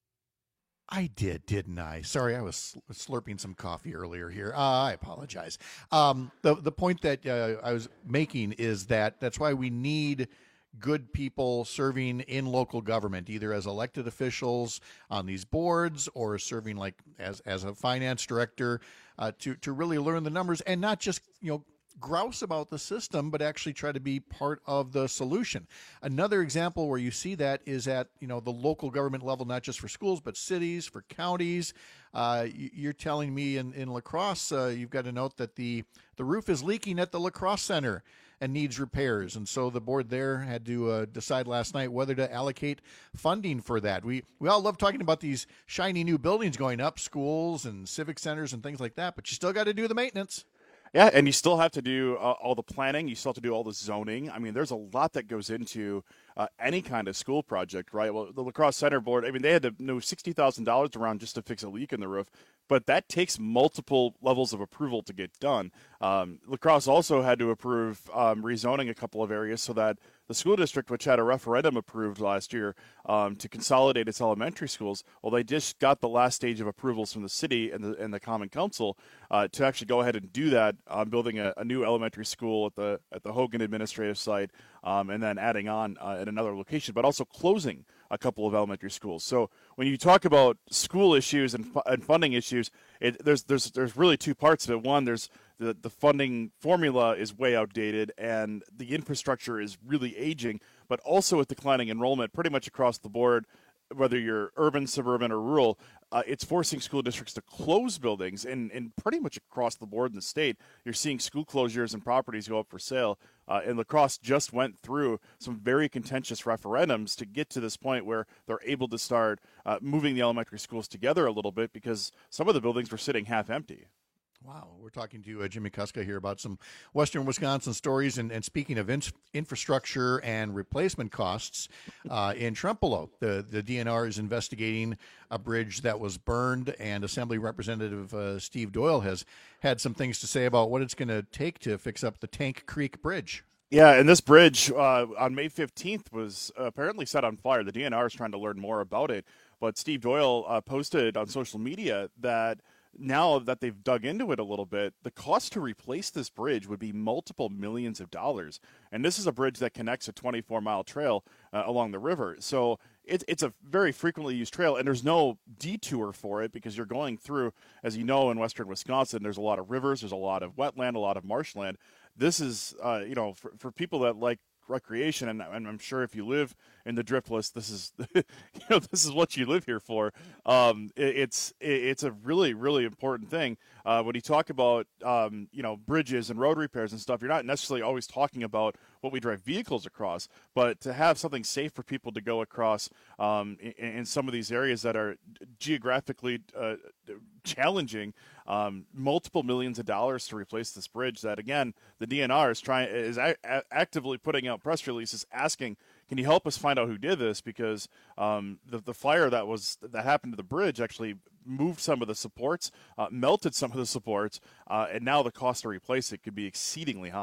I did, didn't I? Sorry, I was slurping some coffee earlier here. Uh, I apologize. Um, the the point that uh, I was making is that that's why we need good people serving in local government, either as elected officials on these boards or serving like as as a finance director, uh, to to really learn the numbers and not just you know grouse about the system, but actually try to be part of the solution. Another example where you see that is at you know the local government level, not just for schools, but cities, for counties. Uh, you're telling me in, in La Crosse, uh, you've got a note that the, the roof is leaking at the La Crosse Center and needs repairs. And so the board there had to uh, decide last night whether to allocate funding for that. We we all love talking about these shiny new buildings going up, schools and civic centers and things like that, but you still got to do the maintenance. Yeah, and you still have to do uh, all the planning. You still have to do all the zoning. I mean, there's a lot that goes into uh, any kind of school project, right? Well, the La Crosse Center board, I mean, they had to move sixty thousand dollars around just to fix a leak in the roof, but that takes multiple levels of approval to get done. Um, La Crosse also had to approve um, rezoning a couple of areas so that the school district, which had a referendum approved last year um, to consolidate its elementary schools, well, they just got the last stage of approvals from the city and the, and the Common Council uh, to actually go ahead and do that, um, building a, a new elementary school at the at the Hogan administrative site, um, and then adding on uh, at another location, but also closing a couple of elementary schools. So when you talk about school issues and, fu- and funding issues, it, there's there's there's really two parts of it. One, there's the the funding formula is way outdated and the infrastructure is really aging, but also with declining enrollment pretty much across the board, whether you're urban, suburban, or rural, uh, it's forcing school districts to close buildings, and, and pretty much across the board in the state, you're seeing school closures and properties go up for sale. Uh, and La Crosse just went through some very contentious referendums to get to this point where they're able to start uh, moving the elementary schools together a little bit, because some of the buildings were sitting half empty. Wow. We're talking to uh, Jimmy Kuska here about some Western Wisconsin stories. And, and speaking of in- infrastructure and replacement costs, uh, in Trempealeau, the, the D N R is investigating a bridge that was burned, and Assembly Representative uh, Steve Doyle has had some things to say about what it's going to take to fix up the Tank Creek Bridge. Yeah, and this bridge uh, on May fifteenth was apparently set on fire. The D N R is trying to learn more about it, but Steve Doyle uh, posted on social media that now that they've dug into it a little bit, the cost to replace this bridge would be multiple millions of dollars. And this is a bridge that connects a twenty-four mile trail uh, along the river. So it, it's a very frequently used trail, and there's no detour for it because you're going through, as you know, in western Wisconsin, there's a lot of rivers, there's a lot of wetland, a lot of marshland. This is, uh, you know, for, for people that like recreation, and, and I'm sure if you live in the Driftless, this is you know this is what you live here for. Um, it, it's it, it's a really really important thing. Uh, when you talk about um, you know bridges and road repairs and stuff, you're not necessarily always talking about what we drive vehicles across, but to have something safe for people to go across um, in, in some of these areas that are geographically uh, challenging. Um, multiple millions of dollars to replace this bridge that, again, the D N R is trying is a- a- actively putting out press releases asking, can you help us find out who did this? Because um, the the fire that was that happened to the bridge actually moved some of the supports, uh, melted some of the supports, uh, and now the cost to replace it could be exceedingly high.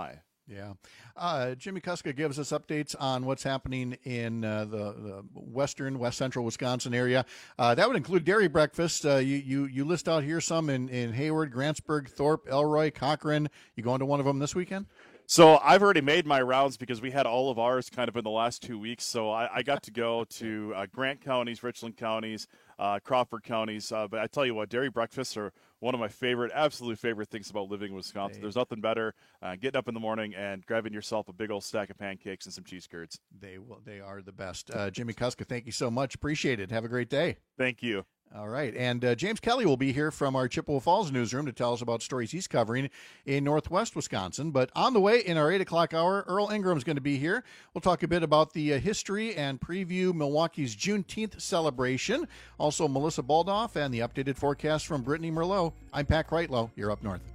Yeah. Uh, Jimmy Kuska gives us updates on what's happening in uh, the, the western, west central Wisconsin area. Uh, that would include dairy breakfast. Uh, you, you you list out here some in, in Hayward, Grantsburg, Thorpe, Elroy, Cochrane. You going to one of them this weekend? So I've already made my rounds because we had all of ours kind of in the last two weeks. So I, I got to go to uh, Grant counties, Richland counties, uh, Crawford counties. Uh, but I tell you what, dairy breakfasts are one of my favorite, absolute favorite things about living in Wisconsin. Hey. There's nothing better uh, getting up in the morning and grabbing yourself a big old stack of pancakes and some cheese curds. They will. They are the best. Uh, Jimmy Kuska, thank you so much. Appreciate it. Have a great day. Thank you. All right. And uh, James Kelly will be here from our Chippewa Falls newsroom to tell us about stories he's covering in Northwest Wisconsin. But on the way in our eight o'clock hour, Earl Ingram's going to be here. We'll talk a bit about the uh, history and preview Milwaukee's Juneteenth celebration. Also, Melissa Baldoff and the updated forecast from Brittany Merlot. I'm Pat Kreitlow. You're up north.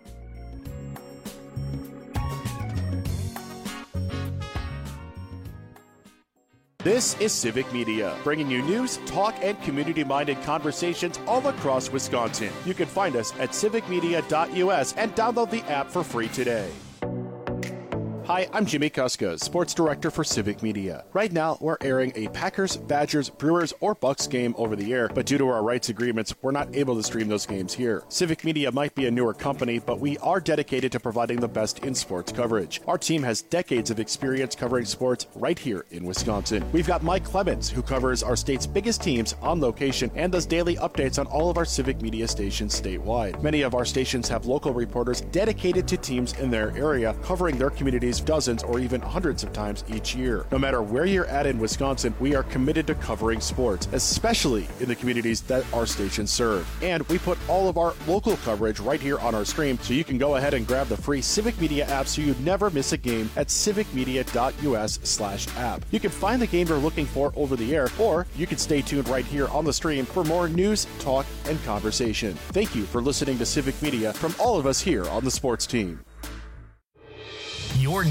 This is Civic Media, bringing you news, talk, and community-minded conversations all across Wisconsin. You can find us at civic media dot u s and download the app for free today. Hi, I'm Jimmy Kuska, Sports Director for Civic Media. Right now, we're airing a Packers, Badgers, Brewers, or Bucks game over the air, but due to our rights agreements, we're not able to stream those games here. Civic Media might be a newer company, but we are dedicated to providing the best in sports coverage. Our team has decades of experience covering sports right here in Wisconsin. We've got Mike Clemens, who covers our state's biggest teams on location and does daily updates on all of our Civic Media stations statewide. Many of our stations have local reporters dedicated to teams in their area, covering their communities dozens or even hundreds of times each year. No matter where you're at in Wisconsin, we are committed to covering sports, especially in the communities that our stations serve. And we put all of our local coverage right here on our stream, so you can go ahead and grab the free Civic Media app so you never miss a game at civic media dot u s slash app. You can find the game you're looking for over the air, or you can stay tuned right here on the stream for more news, talk, and conversation. Thank you for listening to Civic Media from all of us here on the sports team. Your